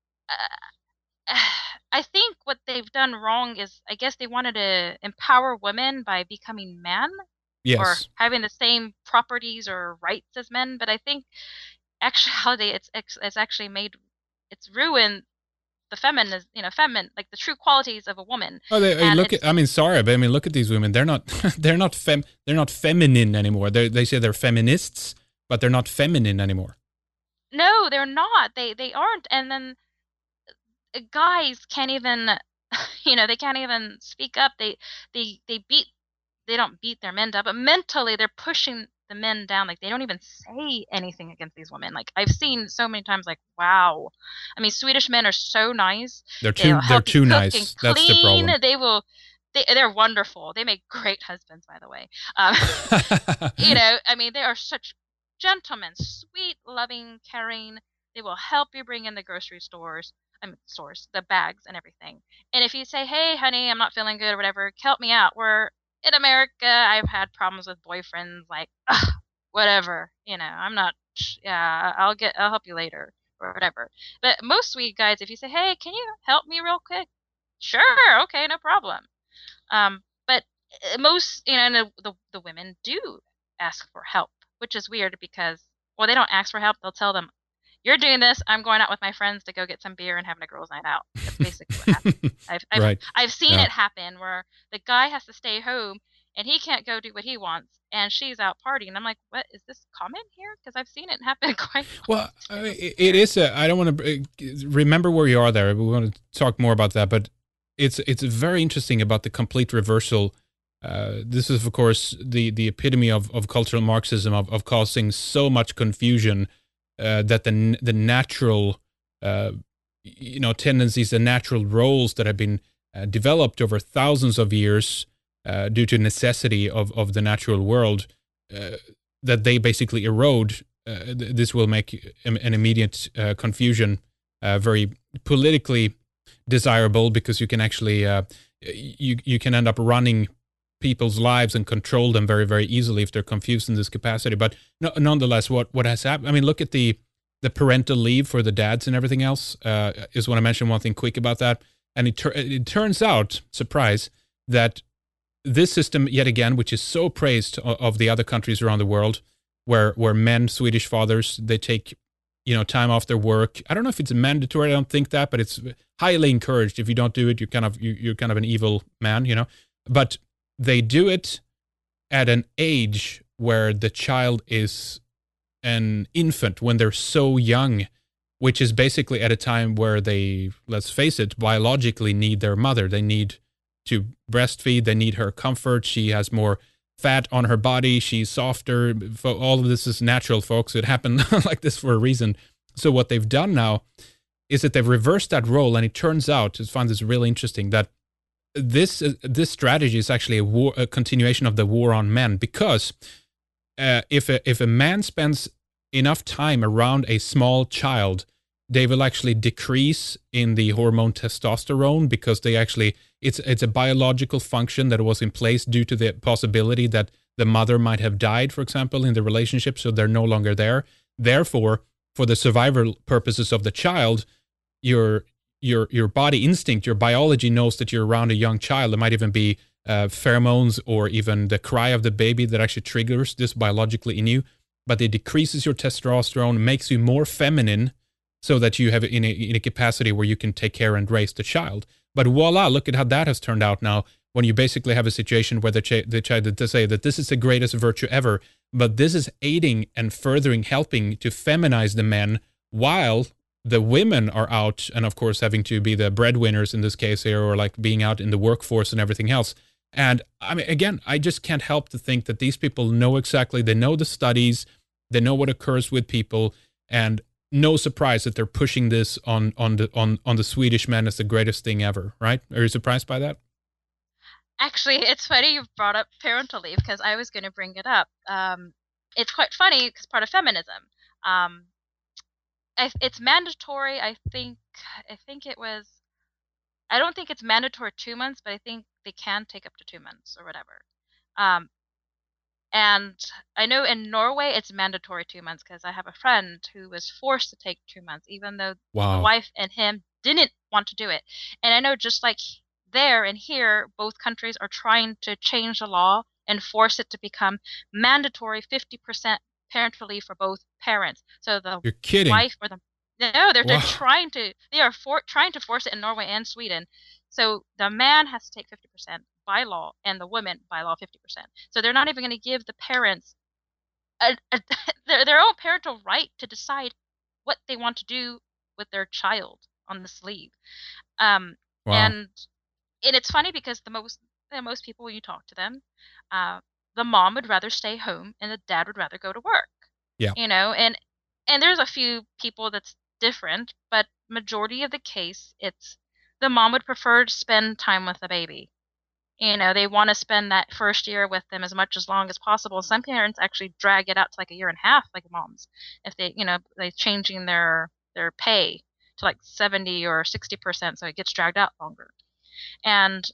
I think what they've done wrong is I guess they wanted to empower women by becoming man or Yes. having the same properties or rights as men. But I think actuality, it's actually it's ruined the feminine, like the true qualities of a woman. Oh, they And look at. it's I mean, sorry, but I mean, look at these women. They're not. They're not feminine anymore. They say they're feminists, but they're not feminine anymore. no, they're not. They aren't. And then guys can't even, they can't even speak up. They beat they don't beat their men down, but mentally they're pushing the men down. Like they don't even say anything against these women. Like I've seen so many times, like wow. I mean, Swedish men are so nice. They'll They're help you too cook and nice. That's the clean. problem. They will. They're wonderful. They make great husbands, by the way. Um, I mean, they are such gentlemen, sweet, loving, caring. They will help you bring in the grocery stores. I mean, stores, the bags and everything. And if you say, "Hey, honey, I'm not feeling good or whatever, help me out," we're in America, I've had problems with boyfriends, like, ugh, whatever, I'm not, yeah, I'll help you later, or whatever. But most sweet guys, if you say, hey, can you help me real quick? Sure, okay, no problem. But most, and the women do ask for help, which is weird because, well, they don't ask for help, they'll tell them, you're doing this, I'm going out with my friends to go get some beer and having a girls' night out. That's basically what happens. I've Right. I've seen Yeah. it happen where the guy has to stay home and he can't go do what he wants, and she's out partying. I'm like, what is this common here? Because I've seen it happen quite Well, often over it here. is. I don't want to remember where you are there. We want to talk more about that, but it's very interesting about the complete reversal. This is, of course, the epitome of cultural Marxism of causing so much confusion that the natural tendencies, the natural roles that have been developed over thousands of years due to necessity of the natural world, uh, that they basically erode. This will make an immediate confusion very politically desirable, because you can actually you can end up running people's lives and control them very, very easily if they're confused in this capacity. But no, nonetheless, what has happened? I mean, look at the parental leave for the dads and everything else. Is when I mentioned one thing quick about that, and it turns out, surprise, that this system yet again, which is so praised of the other countries around the world, where men, Swedish fathers, they take time off their work. I don't know if it's mandatory. I don't think that, but it's highly encouraged. If you don't do it, you're kind of an evil man. But they do it at an age where the child is an infant, when they're so young, which is basically at a time where they, let's face it, biologically need their mother. They need to breastfeed. They need her comfort. She has more fat on her body. She's softer. All of this is natural, folks. It happened like this for a reason. So what they've done now is that they've reversed that role, and it turns out, I find this really interesting, that this strategy is actually a continuation of the war on men, because if a man spends enough time around a small child, they will actually decrease in the hormone testosterone, because they actually it's a biological function that was in place due to the possibility that the mother might have died, for example, in the relationship, so they're no longer there. Therefore, for the survival purposes of the child, your your body instinct, your biology knows that you're around a young child. It might even be pheromones or even the cry of the baby that actually triggers this biologically in you. But it decreases your testosterone, makes you more feminine, so that you have in a capacity where you can take care and raise the child. But voila, look at how that has turned out now. When you basically have a situation where the child to say that this is the greatest virtue ever, but this is aiding and furthering, helping to feminize the men, while the women are out and, of course, having to be the breadwinners in this case here, or like being out in the workforce and everything else. And I mean, again, I just can't help to think that these people know exactly, they know the studies, they know what occurs with people, and no surprise that they're pushing this on the Swedish men as the greatest thing ever, right? Are you surprised by that? Actually, it's funny you brought up parental leave because I was going to bring it up. It's quite funny because part of feminism. Um, it's mandatory. I think it was. I don't think it's mandatory 2 months, but I think they can take up to 2 months or whatever. Um, and I know in Norway it's mandatory 2 months because I have a friend who was forced to take 2 months, even though the Wow. wife and him didn't want to do it. And I know just like there and here, both countries are trying to change the law and force it to become mandatory 50% parental leave for both parents. So the You're kidding. wife or the no, they're Wow. trying to trying to force it in Norway and Sweden. So the man has to take 50% by law, and the woman by law 50%. So they're not even going to give the parents a their own parental right to decide what they want to do with their child on this leave. Um, Wow. and it's funny because most people when you talk to them, uh, the mom would rather stay home and the dad would rather go to work. Yeah. And there's a few people that's different, but majority of the case, it's the mom would prefer to spend time with the baby. They want to spend that first year with them as long as possible. Some parents actually drag it out to like a year and a half, like moms, if they changing their pay to like 70 or 60%, so it gets dragged out longer. And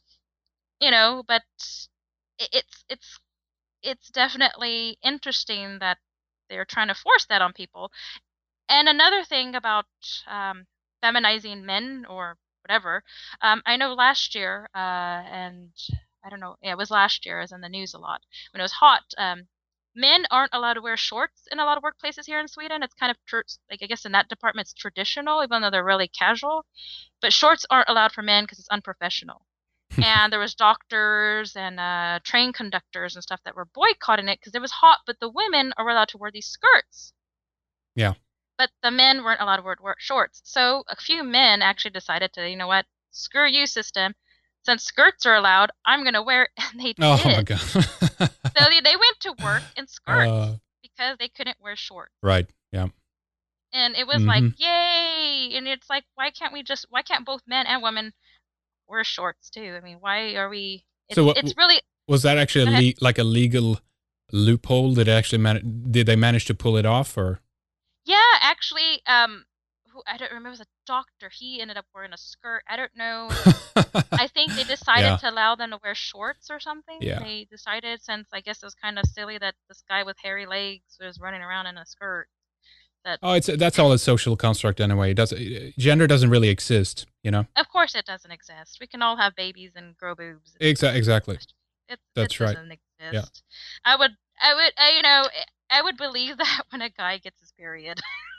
but it's it's definitely interesting that they're trying to force that on people. And another thing about um, feminizing men or whatever, I know last year, and I don't know, yeah, it was last year, it was in the news a lot when it was hot. Men aren't allowed to wear shorts in a lot of workplaces here in Sweden. It's kind of like I guess in that department it's traditional, even though they're really casual. But shorts aren't allowed for men because it's unprofessional. and there was doctors and train conductors and stuff that were boycotting it because it was hot, but the women are allowed to wear these skirts. Yeah. But the men weren't allowed to wear shorts. So a few men actually decided to, you know what, screw you, system. Since skirts are allowed, I'm going to wear it. And they Oh my did. god. So they went to work in uh, skirts because they couldn't wear shorts. right. Yeah. And it was like, Hmm. yay! And it's like, why can't both men and women wear shorts too? I mean, why are we, So what it's really, was that actually go ahead. like a legal loophole? Did it actually did they manage to pull it off or? Yeah, actually, who I don't remember, it was a doctor. He ended up wearing a skirt. I don't know. I think they decided Yeah. to allow them to wear shorts or something. Yeah. They decided, since I guess it was kind of silly that this guy with hairy legs was running around in a skirt. That, Oh, that's all a social construct anyway. It does gender doesn't really exist, you know? of course, it doesn't exist. We can all have babies and grow boobs. Exactly. It That's right. doesn't Yeah. exist. I would, I would believe that when a guy gets his period.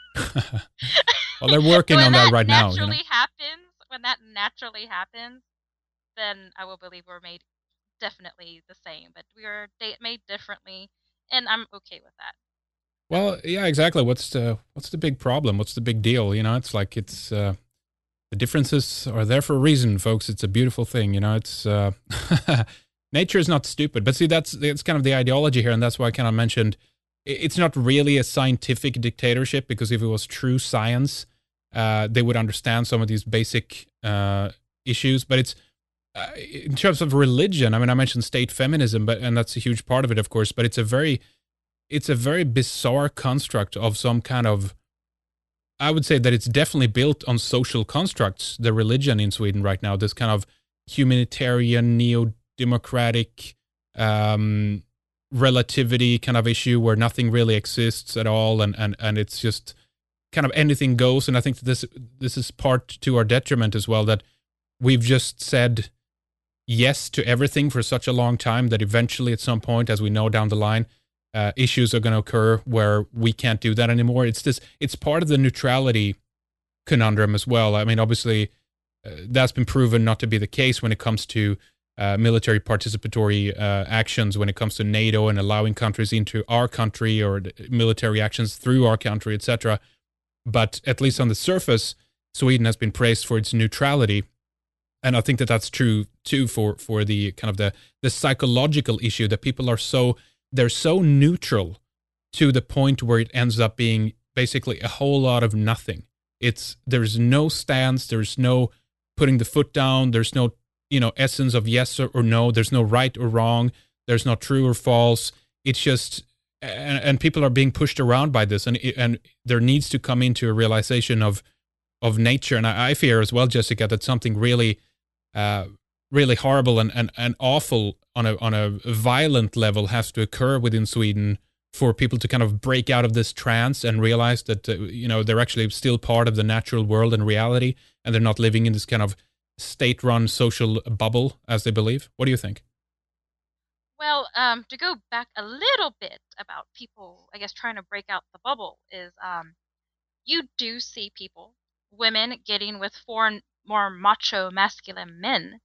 Well, they're working When on that that right now, you know? naturally happens, when that naturally happens, then I will believe we're made definitely the same, but we are made differently, and I'm okay with that. Well, yeah, exactly. What's the big problem? What's the big deal? You know, it's like the differences are there for a reason, folks. It's a beautiful thing, you know. It's nature is not stupid, but see, that's kind of the ideology here, and that's why I kind of mentioned it's not really a scientific dictatorship because if it was true science, they would understand some of these basic issues. But it's in terms of religion. I mean, I mentioned state feminism, and that's a huge part of it, of course. But it's a very bizarre construct of some kind of. I would say that it's definitely built on social constructs, the religion in Sweden right now, this kind of humanitarian, neo democratic relativity kind of issue where nothing really exists at all. And it's just kind of anything goes. And I think that this is part to our detriment as well, that we've just said yes to everything for such a long time that eventually at some point, as we know down the line, issues are going to occur where we can't do that anymore. It's part of the neutrality conundrum as well. I mean, obviously, that's been proven not to be the case when it comes to military participatory actions, when it comes to NATO and allowing countries into our country or military actions through our country, etc. But at least on the surface, Sweden has been praised for its neutrality. And I think that that's true too for the kind of the psychological issue that people are they're so neutral to the point where it ends up being basically a whole lot of nothing. There's no stance, there's no putting the foot down, there's no essence of yes or no, there's no right or wrong, there's no true or false. It's just and people are being pushed around by this, and there needs to come into a realization of nature. And I fear as well, Jessica, that something really really horrible and awful on a violent level has to occur within Sweden for people to kind of break out of this trance and realize that they're actually still part of the natural world and reality, and they're not living in this kind of state-run social bubble as they believe. What do you think? Well, to go back a little bit about people, I guess, trying to break out the bubble is, you do see people, women getting with foreign, more macho, masculine men.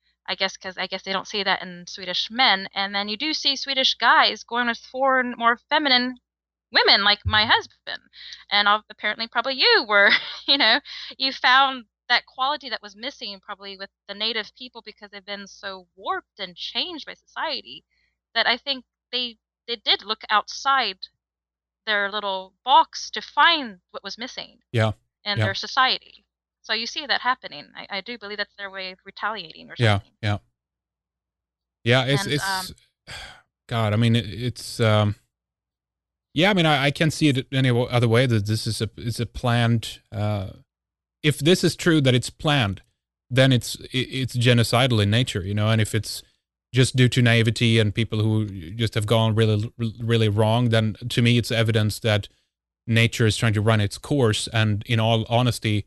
I guess they don't see that in Swedish men, and then you do see Swedish guys going with foreign, more feminine women, like my husband, and apparently probably you were, you know, you found that quality that was missing probably with the native people because they've been so warped and changed by society that I think they did look outside their little box to find what was missing Yeah, in yeah, their society. So you see that happening. I do believe that's their way of retaliating or yeah, something. yeah, yeah. It's And it's God. I mean, it's yeah. I mean, I can't see it any other way that this is a planned. If this is true that it's planned, then it's genocidal in nature, and if it's just due to naivety and people who just have gone really really wrong, then to me it's evidence that nature is trying to run its course, and in all honesty,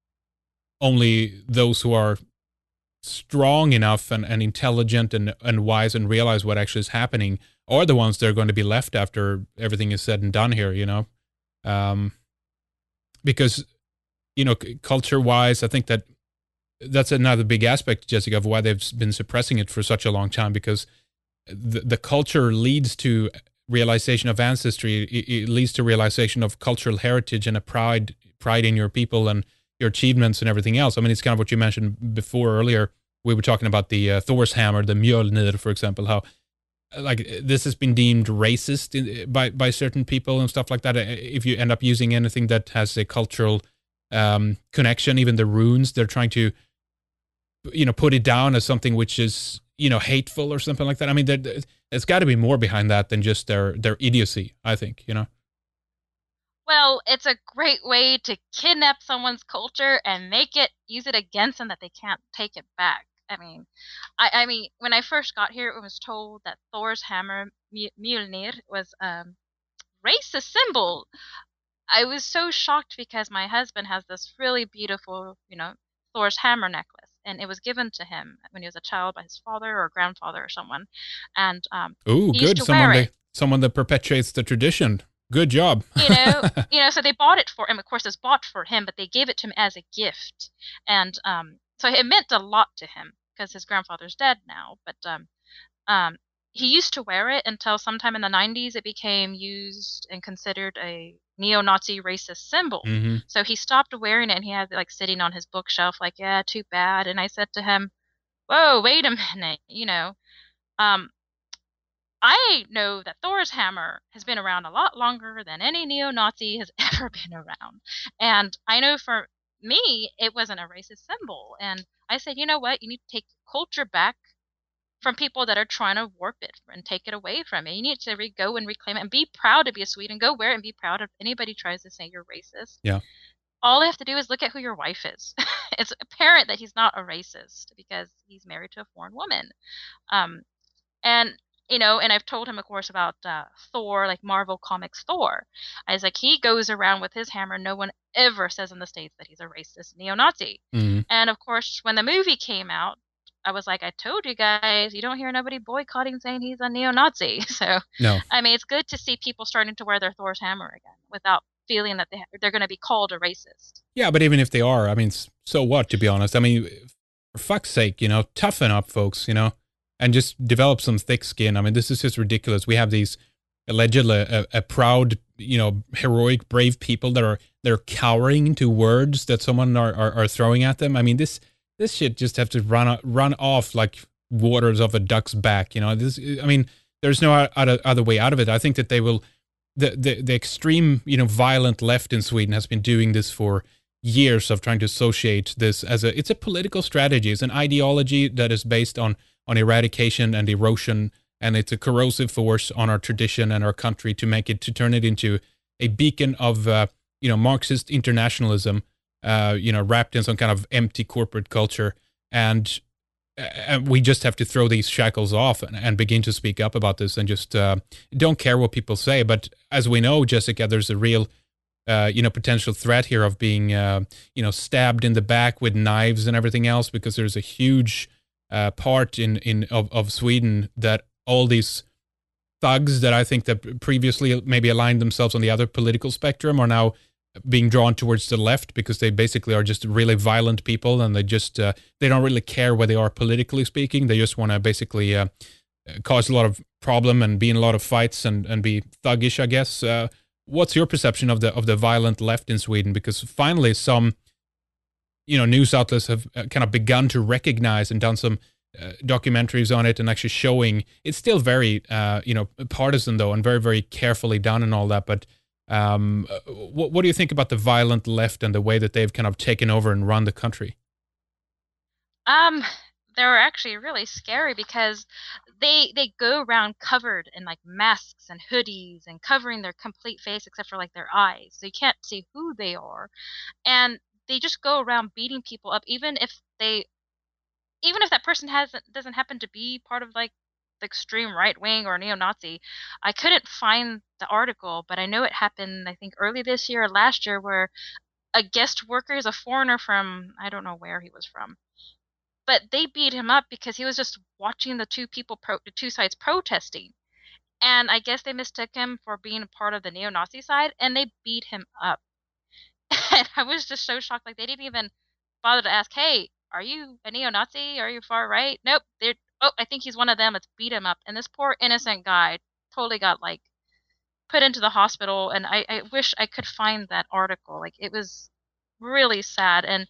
only those who are strong enough and intelligent and wise and realize what actually is happening are the ones that are going to be left after everything is said and done here, because culture wise, I think that that's another big aspect, Jessica, of why they've been suppressing it for such a long time, because the culture leads to realization of ancestry. It leads to realization of cultural heritage and a pride in your people and your achievements and everything else. I mean, it's kind of what you mentioned before earlier. We were talking about the Thor's hammer, the Mjolnir, for example, how like this has been deemed racist by certain people and stuff like that. If you end up using anything that has a cultural connection, even the runes, they're trying to put it down as something which is hateful or something like that. I mean, there's got to be more behind that than just their idiocy, I think. Well, it's a great way to kidnap someone's culture and use it against them that they can't take it back. I mean, when I first got here, it was told that Thor's hammer, Mjolnir, was racist symbol. I was so shocked because my husband has this really beautiful, Thor's hammer necklace, and it was given to him when he was a child by his father or grandfather or someone, and Ooh, he used good. to wear it. Someone that perpetuates the tradition. Good job. So they bought it for him. Of course, it's bought for him, but they gave it to him as a gift, and so it meant a lot to him because his grandfather's dead now. But um, he used to wear it until sometime in the 90s. It became used and considered a neo-Nazi racist symbol. Mm-hmm. So he stopped wearing it, and he had it like sitting on his bookshelf, like, yeah, too bad. And I said to him, "Whoa, wait a minute, um, I know that Thor's hammer has been around a lot longer than any neo-Nazi has ever been around. And I know for me, it wasn't a racist symbol. And I said, you know what? You need to take culture back from people that are trying to warp it and take it away from it. You need to go and reclaim it and be proud to be a Swede and go wear it and be proud if anybody tries to say you're racist. Yeah. All I have to do is look at who your wife is. It's apparent that he's not a racist because he's married to a foreign woman. Um, and and I've told him, of course, about Thor, like Marvel Comics Thor. I was like, he goes around with his hammer. No one ever says in the States that he's a racist neo-Nazi. Mm-hmm. And of course, when the movie came out, I was like, I told you guys, you don't hear nobody boycotting saying he's a neo-Nazi. So, No. I mean, it's good to see people starting to wear their Thor's hammer again without feeling that they're going to be called a racist. Yeah, but even if they are, I mean, so what, to be honest? I mean, for fuck's sake, toughen up, folks, and just develop some thick skin. I mean, this is just ridiculous. We have these allegedly a proud, heroic, brave people they're cowering to words that someone are throwing at them. I mean, this shit just have to run off like waters off a duck's back. I mean, there's no other way out of it. I think that they will. The extreme, violent left in Sweden has been doing this for years, of trying to associate this as it's a political strategy. It's an ideology that is based on eradication and erosion, and it's a corrosive force on our tradition and our country to turn it into a beacon of Marxist internationalism, wrapped in some kind of empty corporate culture. And we just have to throw these shackles off and begin to speak up about this, and just don't care what people say. But as we know, Jessica, there's a real potential threat here of being stabbed in the back with knives and everything else, because there's a huge part of Sweden that all these thugs that I think that previously maybe aligned themselves on the other political spectrum are now being drawn towards the left, because they basically are just really violent people, and they just they don't really care where they are politically speaking. They just want to basically cause a lot of problem and be in a lot of fights and be thuggish, I guess. What's your perception of the violent left in Sweden? Because finally some news outlets have kind of begun to recognize and done some documentaries on it, and actually showing it's still very partisan though, and very, very carefully done and all that. But what do you think about the violent left and the way that they've kind of taken over and run the country? They were actually really scary because they go around covered in like masks and hoodies and covering their complete face except for like their eyes, so you can't see who they are, and they just go around beating people up, even if that person doesn't happen to be part of like the extreme right wing or neo-Nazi. I couldn't find the article, but I know it happened, I think early this year or last year, where a guest worker is a foreigner from, I don't know where he was from, but they beat him up because he was just watching the two sides protesting, and I guess they mistook him for being a part of the neo-Nazi side, and they beat him up. And I was just so shocked. Like, they didn't even bother to ask, hey, are you a neo-Nazi? Are you far right? Nope. They're oh, I think he's one of them. Let's beat him up. And this poor innocent guy totally got like put into the hospital. And I wish I could find that article. Like it was really sad. And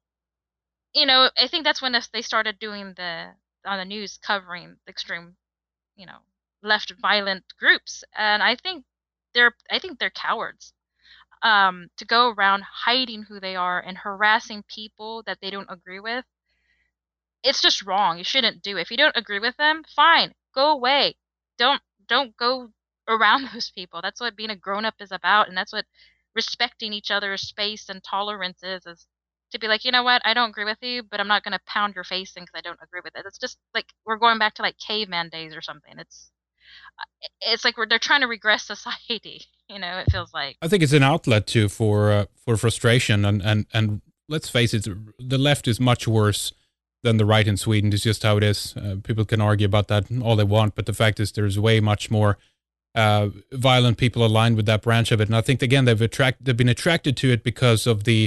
I think that's when they started doing the on the news covering the extreme, you know, left violent groups. And I think they're cowards. To go around hiding who they are and harassing people that they don't agree with, it's just wrong. You shouldn't do it. If you don't agree with them, fine, go away. Don't go around those people. That's what being a grown up is about, and that's what respecting each other's space and tolerance is to be like, you know what, I don't agree with you, but I'm not gonna pound your face in because I don't agree with it. It's just like we're going back to like caveman days or something. It's like they're trying to regress society. It feels like. I think it's an outlet too for frustration, and let's face it, the left is much worse than the right in Sweden. It's just how it is. People can argue about that all they want, but the fact is there's way much more violent people aligned with that branch of it. And I think again they've been attracted to it because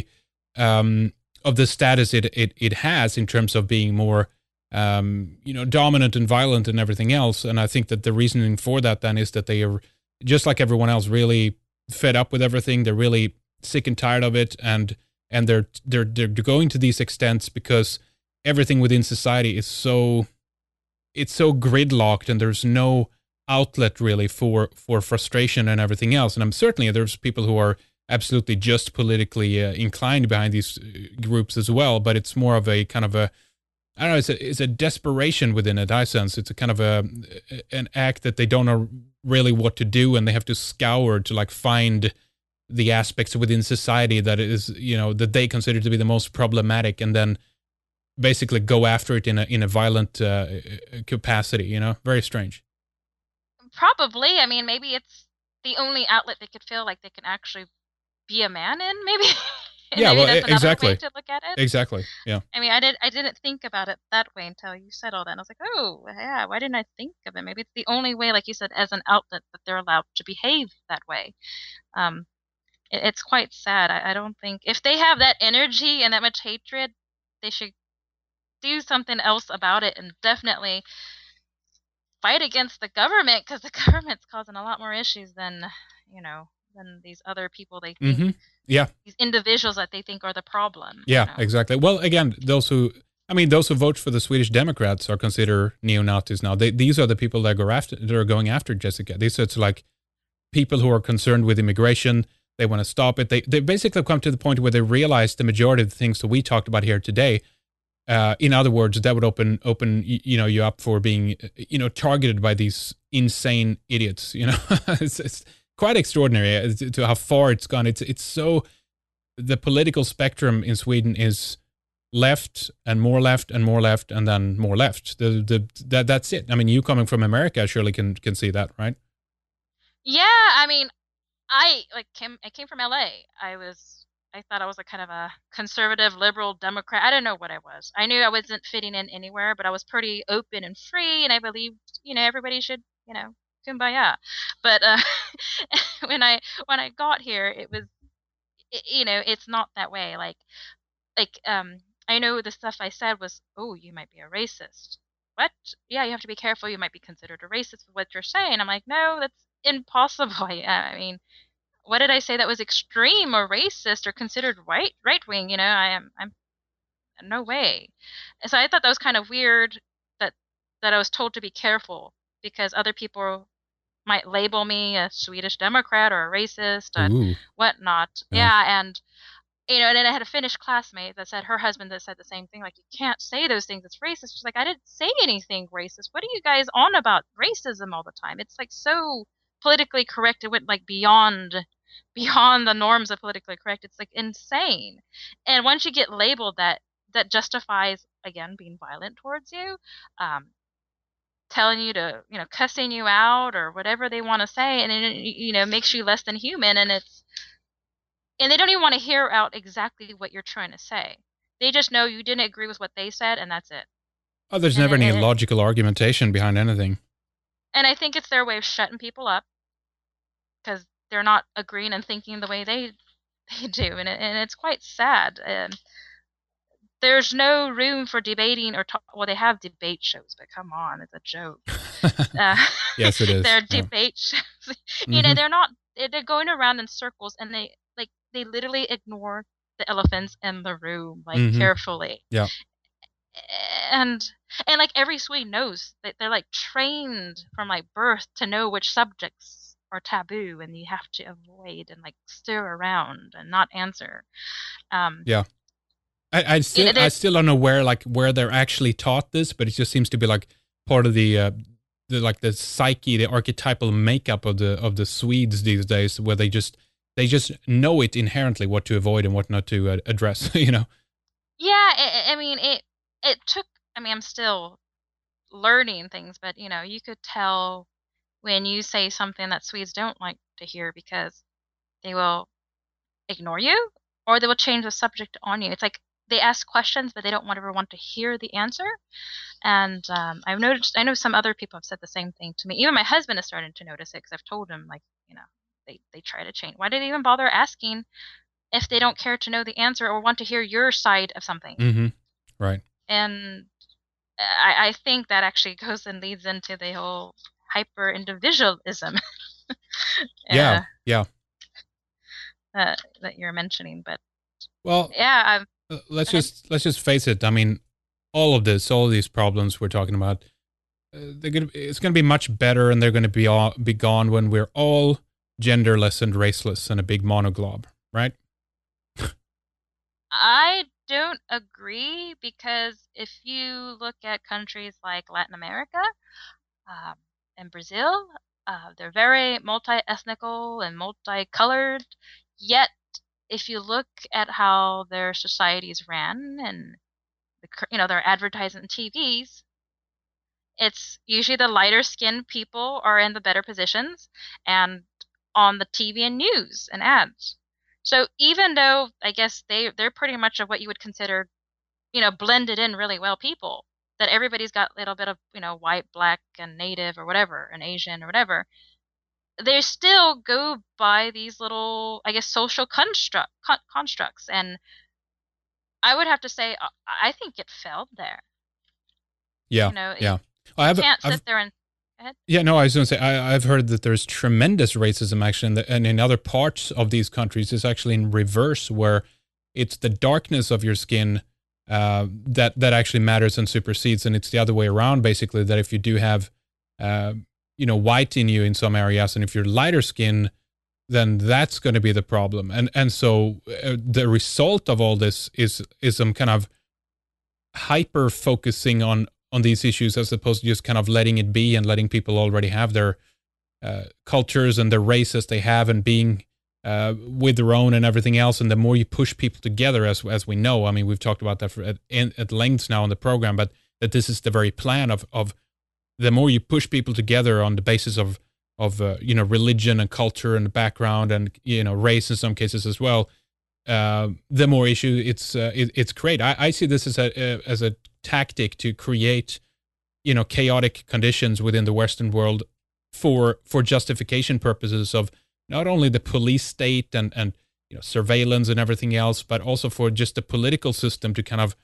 of the status it has in terms of being more dominant and violent and everything else. And I think that the reasoning for that then is that they are just like everyone else, really fed up with everything. They're really sick and tired of it, and they're going to these extents because everything within society is so gridlocked, and there's no outlet really for frustration and everything else. And I'm certainly there's people who are absolutely just politically inclined behind these groups as well, but it's more of a kind of a I don't know. It's a desperation within it. I sense it's a kind of an act that they don't know really what to do, and they have to scour to like find the aspects within society that is that they consider to be the most problematic, and then basically go after it in a violent capacity. Very strange. Probably. I mean, maybe it's the only outlet they could feel like they can actually be a man in, maybe. And Yeah. maybe Well, that's another way exactly. to look at it. Exactly. Yeah. I mean, I didn't think about it that way until you said all that. And I was like, oh, yeah, why didn't I think of it? Maybe it's the only way, like you said, as an outlet that they're allowed to behave that way. Um, it's quite sad. I don't think if they have that energy and that much hatred, they should do something else about it and definitely fight against the government because the government's causing a lot more issues than these other people they think Mm-hmm. Yeah. these individuals that they think are the problem. Yeah. Exactly. Well, again, those who vote for the Swedish Democrats are considered neo-Nazis now. These are the people that are going after Jessica. These are like people who are concerned with immigration. They want to stop it. They basically come to the point where they realize the majority of the things that we talked about here today. In other words, that would open you up for being targeted by these insane idiots. It's quite extraordinary to how far it's gone. It's so the political spectrum in Sweden is left and more left and more left and then more left. That's it. I mean, you coming from America surely can see that, right? Yeah, I mean, I came from LA. I thought I was a kind of a conservative, liberal Democrat. I don't know what I was. I knew I wasn't fitting in anywhere, but I was pretty open and free, and I believed, everybody should, kumbaya. But when I got here, it was, it's not that way. Like I know the stuff I said was, oh, you might be a racist. What? Yeah, you have to be careful. You might be considered a racist with what you're saying. I'm like, no, that's impossible. I mean, what did I say that was extreme or racist or considered right wing? I'm no way. And so I thought that was kind of weird that I was told to be careful because other people might label me a Swedish Democrat or a racist and Ooh. whatnot. Yeah. Yeah, and and then I had a Finnish classmate that said her husband that said the same thing, like you can't say those things. It's racist. She's like, I didn't say anything racist. What are you guys on about racism all the time? It's like so politically correct. It went like beyond the norms of politically correct. It's like insane. And once you get labeled that justifies again being violent towards you, um, telling you to cussing you out or whatever they want to say, and it makes you less than human, and they don't even want to hear out exactly what you're trying to say. They just know you didn't agree with what they said, and that's it. Oh, there's And never any it, logical argumentation behind anything. and I think it's their way of shutting people up because they're not agreeing and thinking the way they do, and it's quite sad. there's no room for debating or talk. Well, they have debate shows, but come on, it's a joke. Uh, Yes, it is. their Yeah. debate shows, Hmm. they're not. They're going around in circles, and they literally ignore the elephants in the room, like Hmm. carefully. Yeah. And like every Swede knows that they're like trained from like birth to know which subjects are taboo, and you have to avoid and like stir around and not answer. Um, Yeah. I still I there's still don't know where they're actually taught this, but it just seems to be like part of the like the psyche, the archetypal makeup of the Swedes these days, where they just know it inherently what to avoid and what not to address. You know. Yeah, I mean it took. I mean, I'm still learning things, but you could tell when you say something that Swedes don't like to hear because they will ignore you or they will change the subject on you. It's like they ask questions, but they don't ever want to hear the answer. And I know some other people have said the same thing to me. Even my husband is starting to notice it because I've told him, like, they try to change. Why did they even bother asking if they don't care to know the answer or want to hear your side of something? Hmm. Right. And I think that actually goes and leads into the whole hyper individualism Yeah. uh, Yeah. that you're mentioning. But Well, yeah, let's go ahead. just face it. I mean, all of these problems we're talking about, it's gonna be much better, and they're gonna be gone when we're all genderless and raceless and a big monoglob, right? I don't agree because if you look at countries like Latin America um, and Brazil, they're very multi-ethnical and multicolored. Yet, if you look at how their societies ran and their advertising TVs, it's usually the lighter skinned people are in the better positions and on the TV and news and ads. So even though I guess they're pretty much of what you would consider, blended in really well people, that everybody's got a little bit of, white, black, and native or whatever, and Asian or whatever, they still go by these little, I guess, social constructs. And I would have to say, I think it failed there. Yeah. You know, Yeah. you I've can't I've sit there and go ahead. Yeah, no, I was going to say I've heard that there's tremendous racism actually, and in other parts of these countries, it's actually in reverse, where it's the darkness of your skin that actually matters and supersedes, and it's the other way around, basically. That if you do have uh, white in you in some areas, and if you're lighter skin, then that's going to be the problem, and so the result of all this is some kind of hyper focusing on these issues as opposed to just kind of letting it be and letting people already have their cultures and their races they have and being with their own and everything else. And the more you push people together, as we know, I mean, we've talked about that at length now on the program, but that this is the very plan of the more you push people together on the basis of religion and culture and background and race in some cases as well, the more issue it's create. I see this as a tactic to create chaotic conditions within the Western world for justification purposes of not only the police state and surveillance and everything else, but also for just the political system to kind of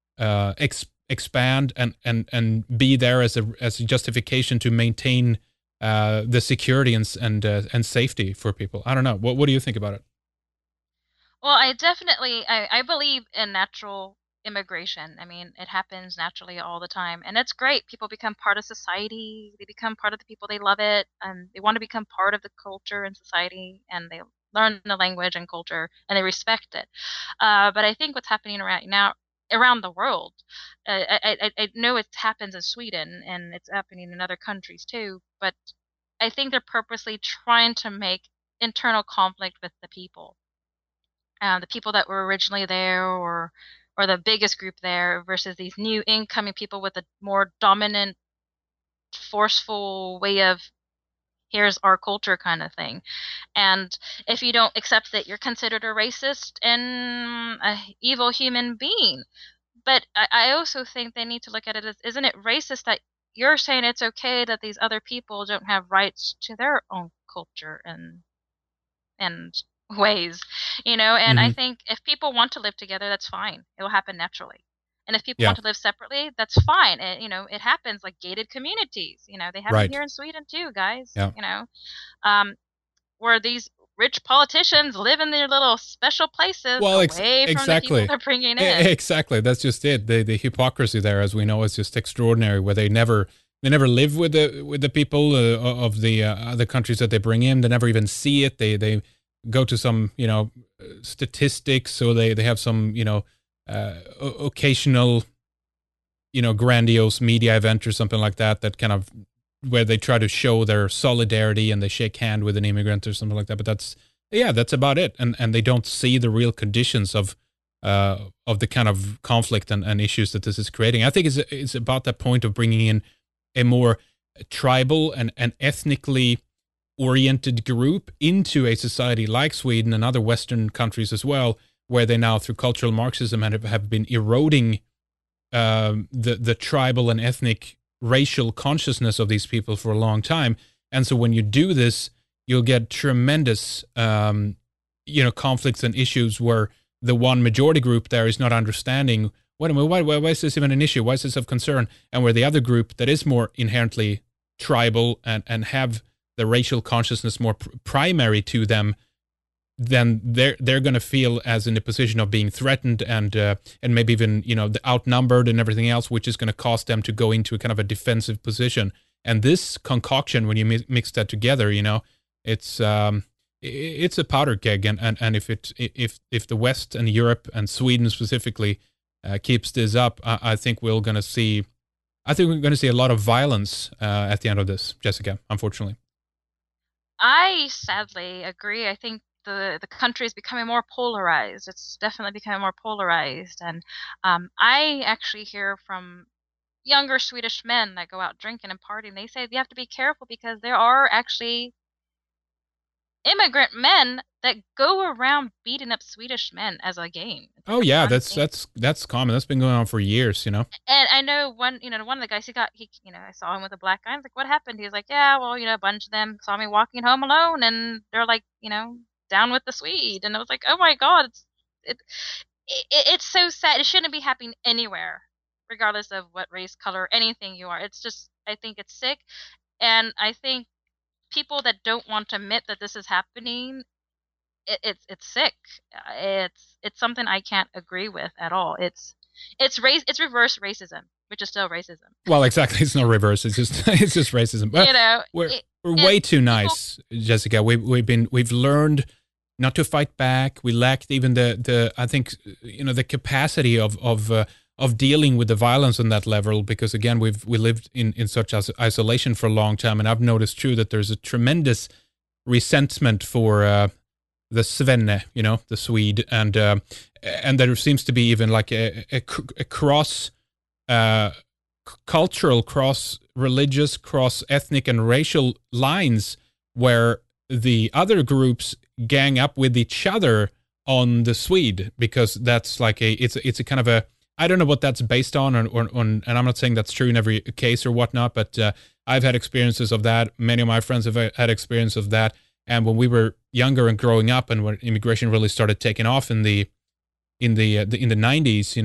expand and be there as a justification to maintain the security and safety for people. I don't know. What do you think about it? Well, I believe in natural immigration. I mean, it happens naturally all the time, and it's great. People become part of society. They become part of the people. They love it, and they want to become part of the culture and society, and they learn the language and culture, and they respect it. But I think what's happening right now around the world, I know it happens in Sweden and it's happening in other countries too, but I think they're purposely trying to make internal conflict with the people that were originally there or the biggest group there versus these new incoming people with a more dominant, forceful way of here's our culture kind of thing. And if you don't accept that, you're considered a racist and a evil human being. But I also think they need to look at it as, isn't it racist that you're saying it's okay that these other people don't have rights to their own culture and ways, and I Hmm. think if people want to live together, that's fine. It will happen naturally. And if people Yeah. want to live separately, that's fine. And it happens like gated communities. They have them Right. here in Sweden too, guys. Yeah. Um, where these rich politicians live in their little special places Well, away from the people exactly. they're bringing in. Exactly. That's just it. The hypocrisy there, as we know, is just extraordinary. Where they never live with the people of the other countries that they bring in. They never even see it. They go to some statistics, so they have some occasional grandiose media event or something like that that kind of where they try to show their solidarity and they shake hand with an immigrant or something like that. But that's about it. And they don't see the real conditions of the kind of conflict and issues that this is creating. I think it's about that point of bringing in a more tribal and ethnically oriented group into a society like Sweden and other Western countries as well, where they now through cultural Marxism have been eroding the tribal and ethnic racial consciousness of these people for a long time. And so when you do this, you'll get tremendous, conflicts and issues where the one majority group there is not understanding, wait a minute, why is this even an issue? Why is this of concern? And where the other group that is more inherently tribal and have the racial consciousness more primary to them, then they're going to feel as in a position of being threatened and maybe even outnumbered and everything else, which is going to cause them to go into a kind of a defensive position. And this concoction, when you mix that together, it's a powder keg. And if the West and Europe and Sweden specifically keeps this up, I think we're going to see a lot of violence at the end of this, Jessica. Unfortunately. I sadly agree. I think the country is becoming more polarized. It's definitely becoming more polarized, and I actually hear from younger Swedish men that go out drinking and partying. They say you have to be careful because there are actually immigrant men that go around beating up Swedish men as a game. It's like Oh a yeah, fun that's game. that's that's common. That's been going on for years. And I know one of the guys I saw him with a black guy. I was like, what happened? He was like, yeah, well, a bunch of them saw me walking home alone, and they're like, down with the Swede. And I was like, oh my God, it, it's so sad. It shouldn't be happening anywhere, regardless of what race, color, anything you are. It's just, I think it's sick, and I think people that don't want to admit that this is happening, it's sick. It's something I can't agree with at all. It's reverse racism, which is still racism. Well, exactly. It's not reverse. It's just it's just racism. But You know, we're it, we're it way too people. nice, Jessica. We've learned not to fight back. We lacked even the I think the capacity of dealing with the violence on that level, because again we lived in such isolation for a long time, and I've noticed too that there's a tremendous resentment for the Svenne, the Swede, and there seems to be even like a cross uh, cultural, cross religious, cross ethnic, and racial lines where the other groups gang up with each other on the Swede, because that's like it's a kind of a, I don't know what that's based on, and I'm not saying that's true in every case or whatnot, but I've had experiences of that. Many of my friends have had experience of that. And when we were younger and growing up, and when immigration really started taking off in the 90s,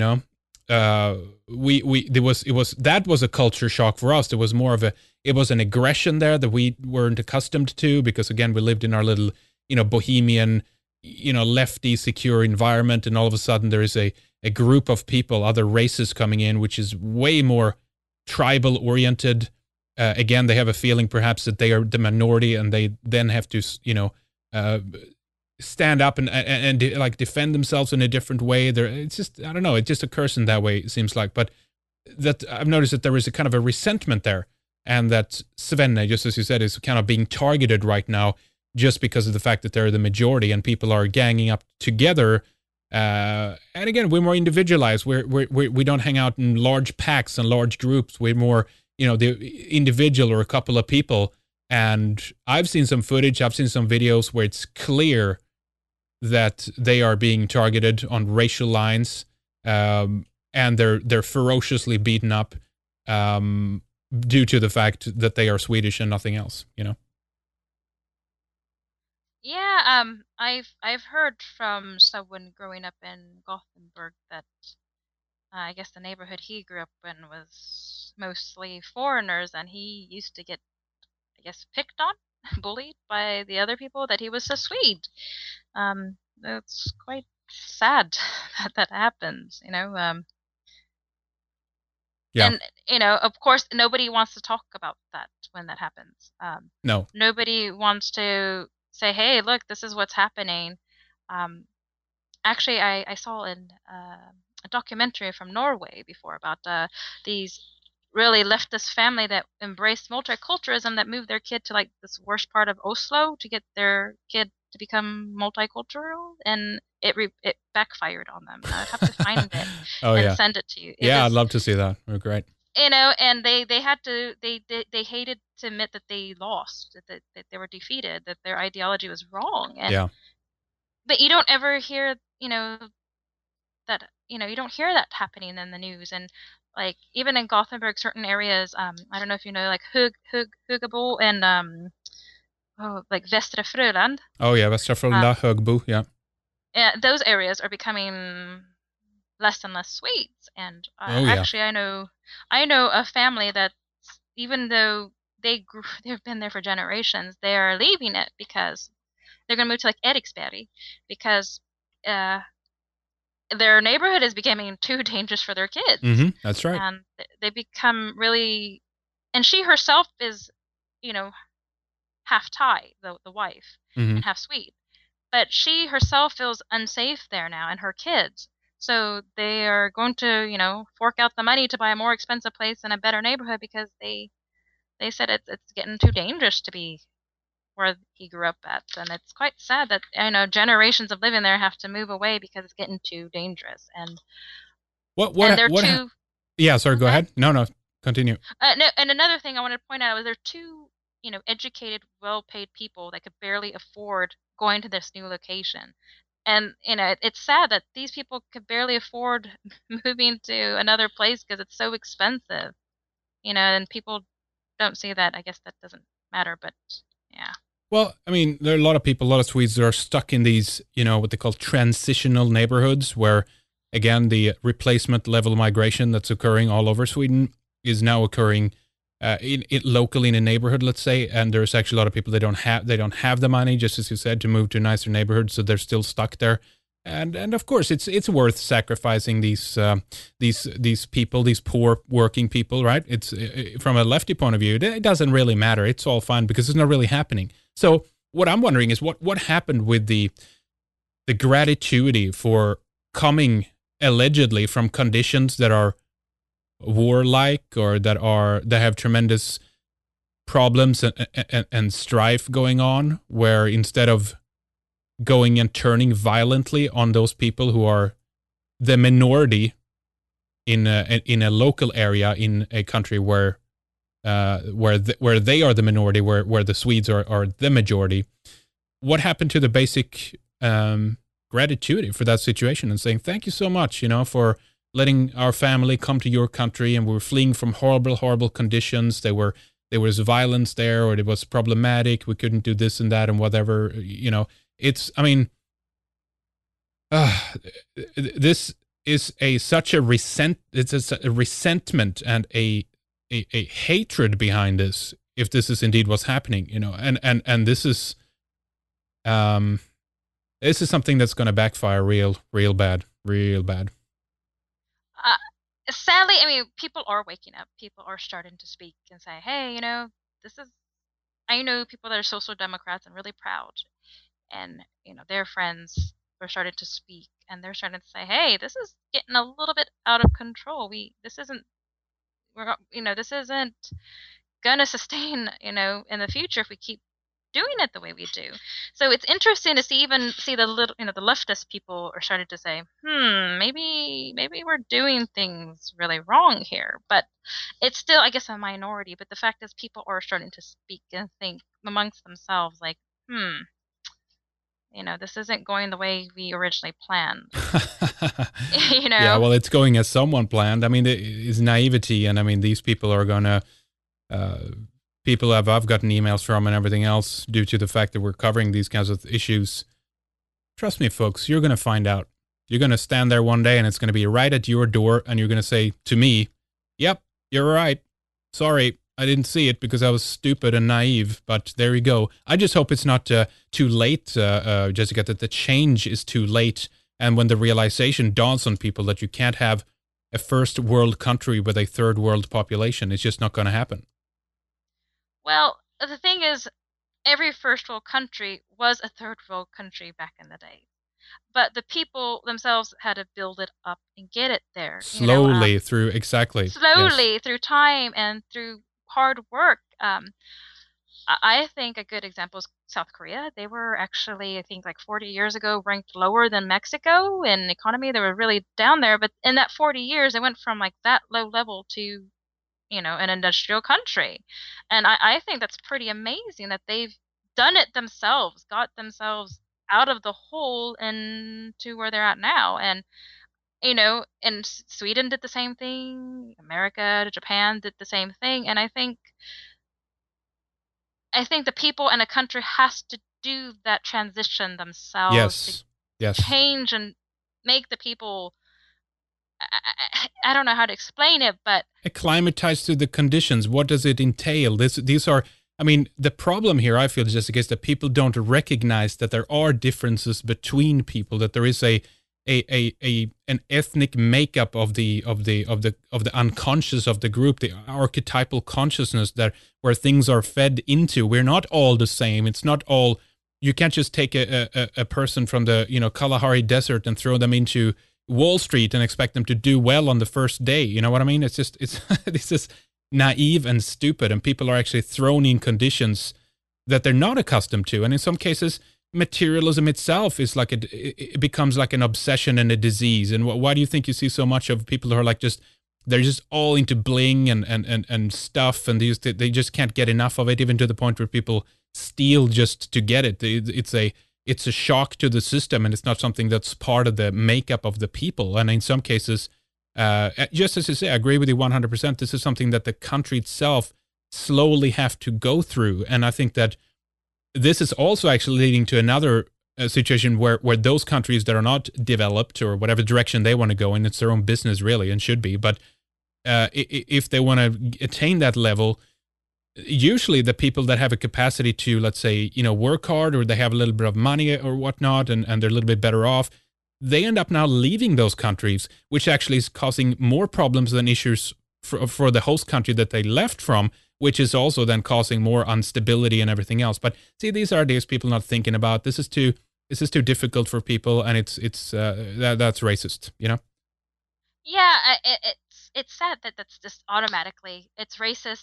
we there was it was that was a culture shock for us. There was more of it was an aggression there that we weren't accustomed to, because again we lived in our little bohemian lefty secure environment, and all of a sudden there is a group of people, other races coming in, which is way more tribal oriented. Again, they have a feeling perhaps that they are the minority, and they then have to uh, stand up and like defend themselves in a different way. It's just, I don't know, it just occurs in that way, it seems like. But that I've noticed that there is a kind of a resentment there, and that Svenne, just as you said, is kind of being targeted right now just because of the fact that they're the majority and people are ganging up together. And again, we're more individualized. We don't hang out in large packs and large groups. We're more, the individual or a couple of people. And I've seen some footage, I've seen some videos where it's clear that they are being targeted on racial lines, and they're ferociously beaten up due to the fact that they are Swedish and nothing else. Yeah, I've heard from someone growing up in Gothenburg that I guess the neighborhood he grew up in was mostly foreigners, and he used to get, I guess, picked on, bullied by the other people that he was a Swede. It's quite sad that that happens, you know. Yeah. And of course, nobody wants to talk about that when that happens. No. Nobody wants to say, "Hey, look, this is what's happening." Um, Actually, I saw a documentary from Norway before about these really leftist family that embraced multiculturalism that moved their kid to like this worst part of Oslo to get their kid to become multicultural, and it backfired on them. I'd have to find it Oh and yeah. send it to you. It Yeah, I'd was, love to see that. Oh, great. and they had to they hated to admit that they lost, that they were defeated, that their ideology was wrong, and Yeah. but you don't ever hear that you don't hear that happening in the news. And like even in Gothenburg, certain areas, I don't know if you know, like Hugabo and like Västra Fröland. Oh yeah, Västra uh, Frölunda, Högbo, yeah. yeah, those areas are becoming less and less Swedes. And Oh yeah. actually, I know a family that, even though they've been there for generations, they are leaving it because they're going to move to like Eriksberg because uh, their neighborhood is becoming too dangerous for their kids, That's right. and they become really. And she herself is, you know, half Thai, the wife, Hmm. and half Swede, but she herself feels unsafe there now, and her kids. So they are going to, fork out the money to buy a more expensive place in a better neighborhood because they said it's getting too dangerous to be where he grew up at. And it's quite sad that generations of living there have to move away because it's getting too dangerous. And they're too. Yeah, sorry, Oh, go go ahead. ahead. No, no, continue. No, and another thing I wanted to point out is they're two, educated, well-paid people that could barely afford going to this new location. And it's sad that these people could barely afford moving to another place because it's so expensive. And people don't see that. I guess that doesn't matter, but yeah. Well, I mean, there are a lot of people, a lot of Swedes that are stuck in these, what they call transitional neighborhoods where, again, the replacement level migration that's occurring all over Sweden is now occurring locally in a neighborhood, let's say. And there's actually a lot of people they don't have the money, just as you said, to move to a nicer neighborhood, so they're still stuck there. And of course, it's worth sacrificing these people, these poor working people, right? It's from a lefty point of view, it doesn't really matter. It's all fine because it's not really happening. So what I'm wondering is what happened with the gratitude for coming allegedly from conditions that are warlike or that have tremendous problems and strife going on, where instead of going and turning violently on those people who are the minority in a local area in a country where they are the minority, where the Swedes are the majority. What happened to the basic gratitude for that situation and saying thank you so much, for letting our family come to your country, and we were fleeing from horrible conditions. There was violence there, or it was problematic. We couldn't do this and that and whatever. It's, I mean, this is such a resentment and a hatred behind this, if this is indeed what's happening, and this is something that's going to backfire real bad. Uh, Sadly, I mean, people are waking up. People are starting to speak and say, "Hey, this is." I know people that are social democrats and really proud, and their friends are starting to speak, and they're starting to say, "Hey, this is getting a little bit out of control. This isn't gonna sustain, in the future if we keep doing it the way we do." So it's interesting to see the little, the leftist people are starting to say, maybe we're doing things really wrong here. But it's still, I guess, a minority. But the fact is, people are starting to speak and think amongst themselves, like, this isn't going the way we originally planned. Yeah, well, it's going as someone planned. I mean, it's naivety, and I mean, these people are gonna. People I've gotten emails from and everything else due to the fact that we're covering these kinds of issues. Trust me, folks, you're going to find out. You're going to stand there one day and it's going to be right at your door and you're going to say to me, yep, you're right. Sorry, I didn't see it because I was stupid and naive, but there you go. I just hope it's not too late, Jessica, that the change is too late. And when the realization dawns on people that you can't have a first world country with a third world population, it's just not going to happen. Well, the thing is, every first world country was a third world country back in the day. But the people themselves had to build it up and get it there. Slowly through, exactly. Slowly yes. through time and through hard work. I think a good example is South Korea. They were actually, I think, like 40 years ago, ranked lower than Mexico in economy. They were really down there. But in that 40 years, they went from like that low level to, an industrial country. And I think that's pretty amazing that they've done it themselves, got themselves out of the hole and to where they're at now. And, and Sweden did the same thing. America, Japan did the same thing. And I think the people and a country has to do that transition themselves to change and make the people. I don't know how to explain it, but acclimatize to the conditions. What does it entail? These are. I mean, the problem here, I feel, Jessica, is that people don't recognize that there are differences between people. That there is an ethnic makeup of the unconscious of the group, the archetypal consciousness where things are fed into. We're not all the same. It's not all. You can't just take a person from the Kalahari Desert and throw them into Wall Street and expect them to do well on the first day. You know what I mean? It's this is naive and stupid, and people are actually thrown in conditions that they're not accustomed to, and in some cases materialism itself is like it becomes like an obsession and a disease. And why do you think you see so much of people who are like they're just all into bling and stuff, and they just can't get enough of it, even to the point where people steal just to get it. It's a shock to the system, and it's not something that's part of the makeup of the people. And in some cases, just as you say, I agree with you 100%. This is something that the country itself slowly have to go through. And I think that this is also actually leading to another situation where those countries that are not developed, or whatever direction they want to go in, it's their own business really, and should be. But if they want to attain that level, usually the people that have a capacity to, let's say, work hard, or they have a little bit of money or whatnot, and they're a little bit better off, they end up now leaving those countries, which actually is causing more problems than issues for the host country that they left from, which is also then causing more instability and everything else. But see, these are ideas people not thinking about. This is too difficult for people, and that's racist, Yeah, it's sad that that's just automatically it's racist.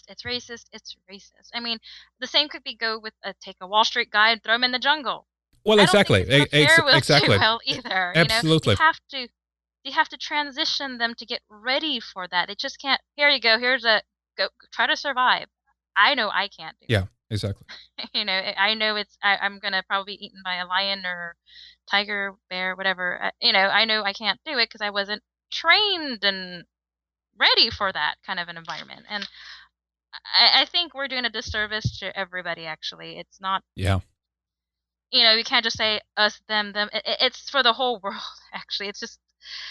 I mean, the same could go with take a Wall Street guy and throw him in the jungle. Well, exactly. Exactly. Well, either. Absolutely. You have to transition them to get ready for that. It just can't. Here you go. Go try to survive. I know I can't do it. Yeah, exactly. I know I'm gonna probably be eaten by a lion or tiger, bear, whatever. I know I can't do it because I wasn't trained and ready for that kind of an environment. And I think we're doing a disservice to everybody. Actually, it's not. Yeah. You can't just say us, them. It's for the whole world. Actually, it's just.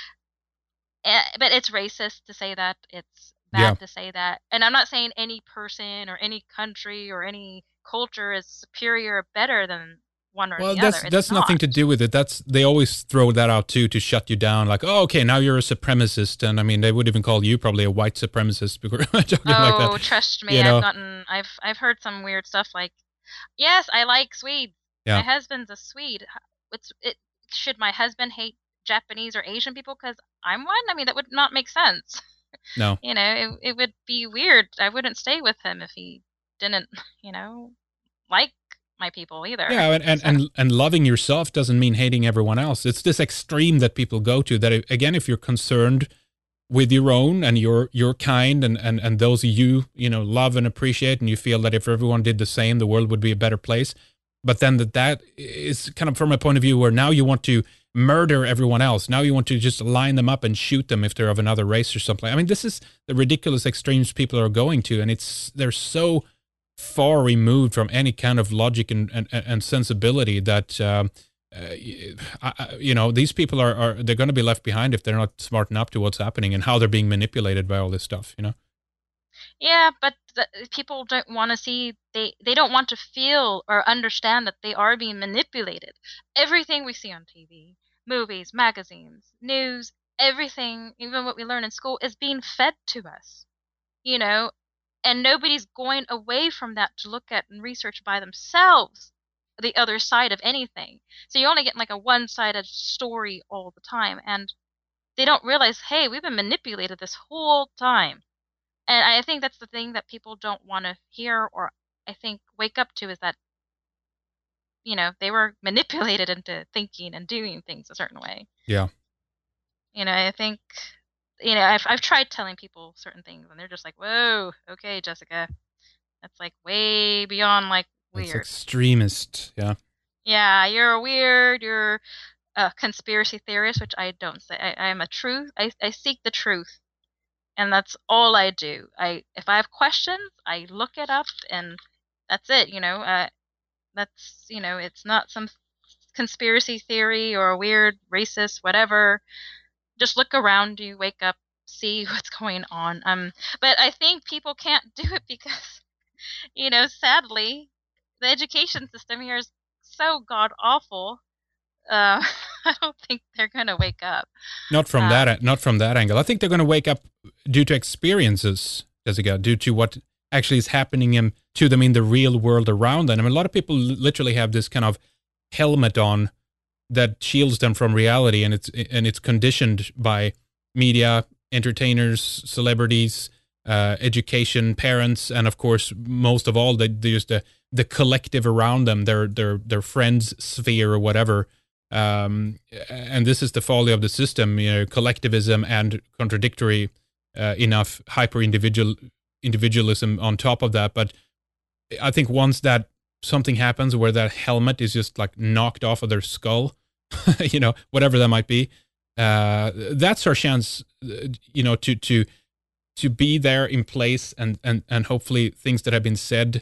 But it's racist to say that. It's bad to say that. And I'm not saying any person or any country or any culture is superior or better than one or the other. That's nothing to do with it. They always throw that out too, to shut you down. Like, oh, okay, now you're a supremacist, and I mean, they would even call you probably a white supremacist because like that. Oh, trust me, I've heard some weird stuff like, yes, I like Swedes. Yeah. My husband's a Swede. Should my husband hate Japanese or Asian people because I'm one? I mean, that would not make sense. No. It would be weird. I wouldn't stay with him if he didn't, like my people either. Yeah, and loving yourself doesn't mean hating everyone else. It's this extreme that people go to, that again, if you're concerned with your own and your kind and those you love and appreciate, and you feel that if everyone did the same, the world would be a better place. But then that is kind of from a point of view where now you want to murder everyone else. Now you want to just line them up and shoot them if they're of another race or something. I mean, this is the ridiculous extremes people are going to, and they're so far removed from any kind of logic and sensibility that these people are they're going to be left behind if they're not smartened up to what's happening and how they're being manipulated by all this stuff. Yeah, but people don't want to see, they don't want to feel or understand that they are being manipulated. Everything we see on TV, movies, magazines, news, everything, even what we learn in school, is being fed to us, you know, and nobody's going away from that to look at and research by themselves the other side of anything. So you only get like a one-sided story all the time, and they don't realize, hey, we've been manipulated this whole time. And I think that's the thing that people don't want to hear, or I think wake up to, is that, they were manipulated into thinking and doing things a certain way. Yeah. I think, I've tried telling people certain things and they're just like, whoa, okay, Jessica, that's like way beyond like It's weird. extremist. Yeah. Yeah, you're weird, you're a conspiracy theorist, which I don't say. I am a truth. I seek the truth. And that's all I do. If I have questions, I look it up, and that's it. It's not some conspiracy theory or a weird racist whatever. Just look around you, wake up, see what's going on. But I think people can't do it because, sadly, the education system here is so god awful. I don't think they're gonna wake up. Not from that angle. I think they're going to wake up due to experiences, Jessica, due to what actually is happening to them in the real world around them. I mean, a lot of people literally have this kind of helmet on that shields them from reality, and it's conditioned by media, entertainers, celebrities, education, parents, and of course, most of all, the collective around them, their friends' sphere or whatever. And this is the folly of the system, collectivism and contradictory enough hyper individualism on top of that. But I think once that something happens where that helmet is just like knocked off of their skull, whatever that might be, that's our chance, to be there in place, and hopefully things that have been said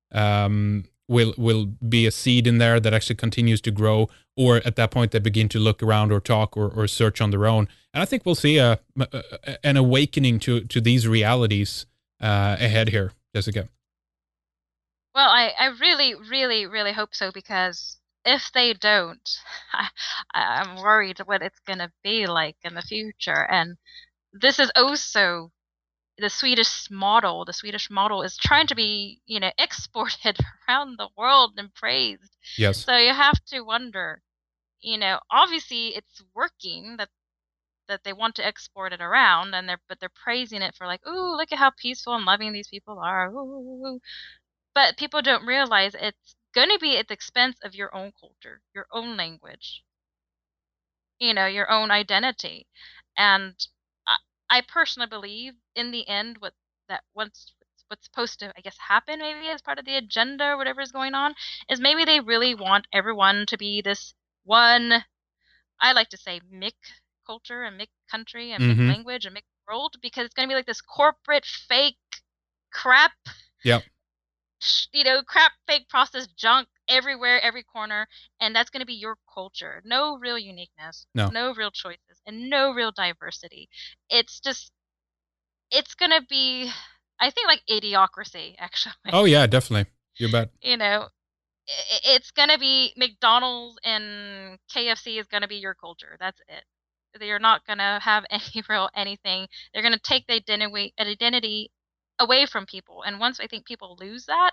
will be a seed in there that actually continues to grow, or at that point they begin to look around or talk or search on their own. And I think we'll see an awakening to these realities ahead here, Jessica. Well, I really, really, really hope so, because if they don't, I'm worried what it's going to be like in the future. And this is also the Swedish model. The Swedish model is trying to be, exported around the world and praised. Yes. So you have to wonder, obviously it's working, that they want to export it around, and they're praising it for like, ooh, look at how peaceful and loving these people are. Ooh. But people don't realize it's going to be at the expense of your own culture, your own language, your own identity. And I personally believe in the end what's supposed to, I guess, happen maybe as part of the agenda or whatever is going on, is maybe they really want everyone to be this one, I like to say, mixed culture and mixed country and mixed language and mixed world, because it's going to be like this corporate fake crap. Yep. Crap, fake processed junk everywhere, every corner, and that's going to be your culture. No real uniqueness, no real choices, and no real diversity. It's going to be, I think, like idiocracy, actually. Oh yeah, definitely. You bet. It's going to be McDonald's and KFC is going to be your culture. That's it. You're not going to have any real anything. They're going to take the identity away from people. And once I think people lose that,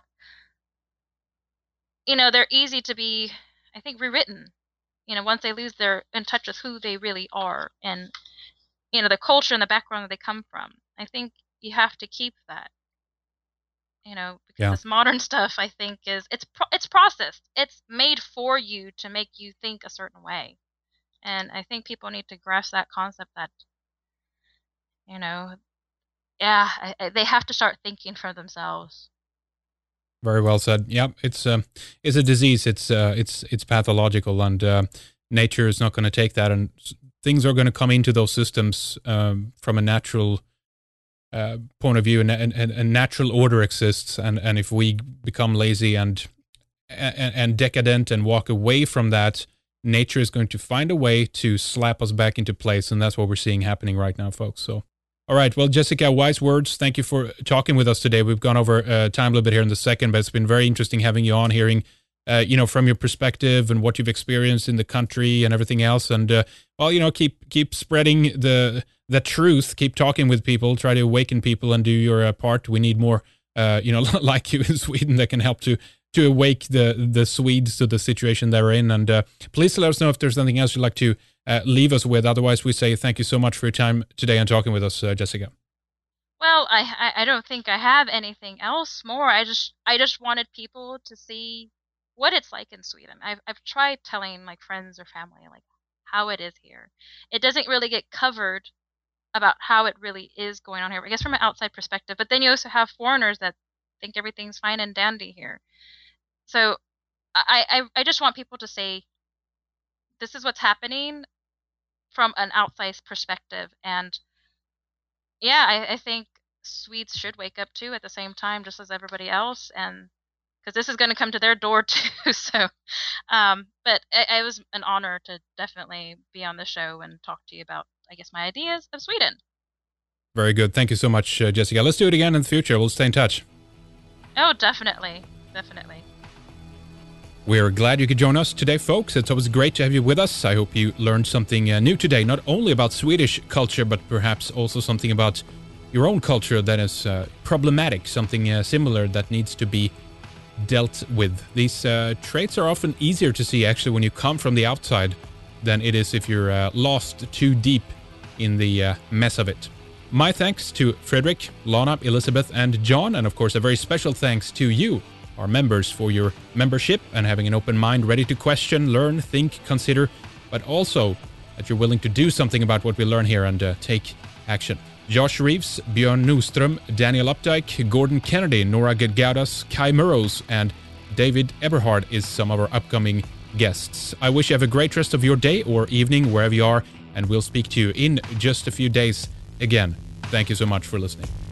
they're easy to be, I think, rewritten. Once they lose their in touch with who they really are, and the culture and the background that they come from. I think you have to keep that. Because this modern stuff, I think, it's processed. It's made for you to make you think a certain way. And I think people need to grasp that concept that, they have to start thinking for themselves. Very well said. Yeah, it's a disease. It's pathological, and nature is not going to take that, and things are going to come into those systems from a natural point of view, and a natural order exists. And if we become lazy and decadent and walk away from that, nature is going to find a way to slap us back into place. And that's what we're seeing happening right now, folks. So, all right. Well, Jessica, wise words. Thank you for talking with us today. We've gone over time a little bit here in the second, but it's been very interesting having you on, hearing, from your perspective and what you've experienced in the country and everything else. And, keep spreading the truth, keep talking with people, try to awaken people and do your part. We need more, like you in Sweden that can help to awake the Swedes to the situation they're in. And please let us know if there's anything else you'd like to leave us with. Otherwise, we say thank you so much for your time today and talking with us, Jessica. Well, I don't think I have anything else more. I just wanted people to see what it's like in Sweden. I've tried telling like friends or family like how it is here. It doesn't really get covered about how it really is going on here, I guess from an outside perspective. But then you also have foreigners that think everything's fine and dandy here. So I just want people to say this is what's happening from an outside perspective. And yeah, I think Swedes should wake up too at the same time, just as everybody else. And because this is going to come to their door too. So, but it was an honor to definitely be on the show and talk to you about, I guess, my ideas of Sweden. Very good. Thank you so much, Jessica. Let's do it again in the future. We'll stay in touch. Oh, definitely. Definitely. We're glad you could join us today, folks. It's always great to have you with us. I hope you learned something new today, not only about Swedish culture, but perhaps also something about your own culture that is problematic, something similar that needs to be dealt with. These traits are often easier to see, actually, when you come from the outside than it is if you're lost too deep in the mess of it. My thanks to Fredrik, Lana, Elizabeth, and John, and of course a very special thanks to you, our members, for your membership and having an open mind, ready to question, learn, think, consider, but also that you're willing to do something about what we learn here and take action. Josh Reeves, Björn Nordström, Daniel Updike, Gordon Kennedy, Nora Gedgaudas, Kai Murrows, and David Eberhard is some of our upcoming guests. I wish you have a great rest of your day or evening, wherever you are, and we'll speak to you in just a few days again. Thank you so much for listening.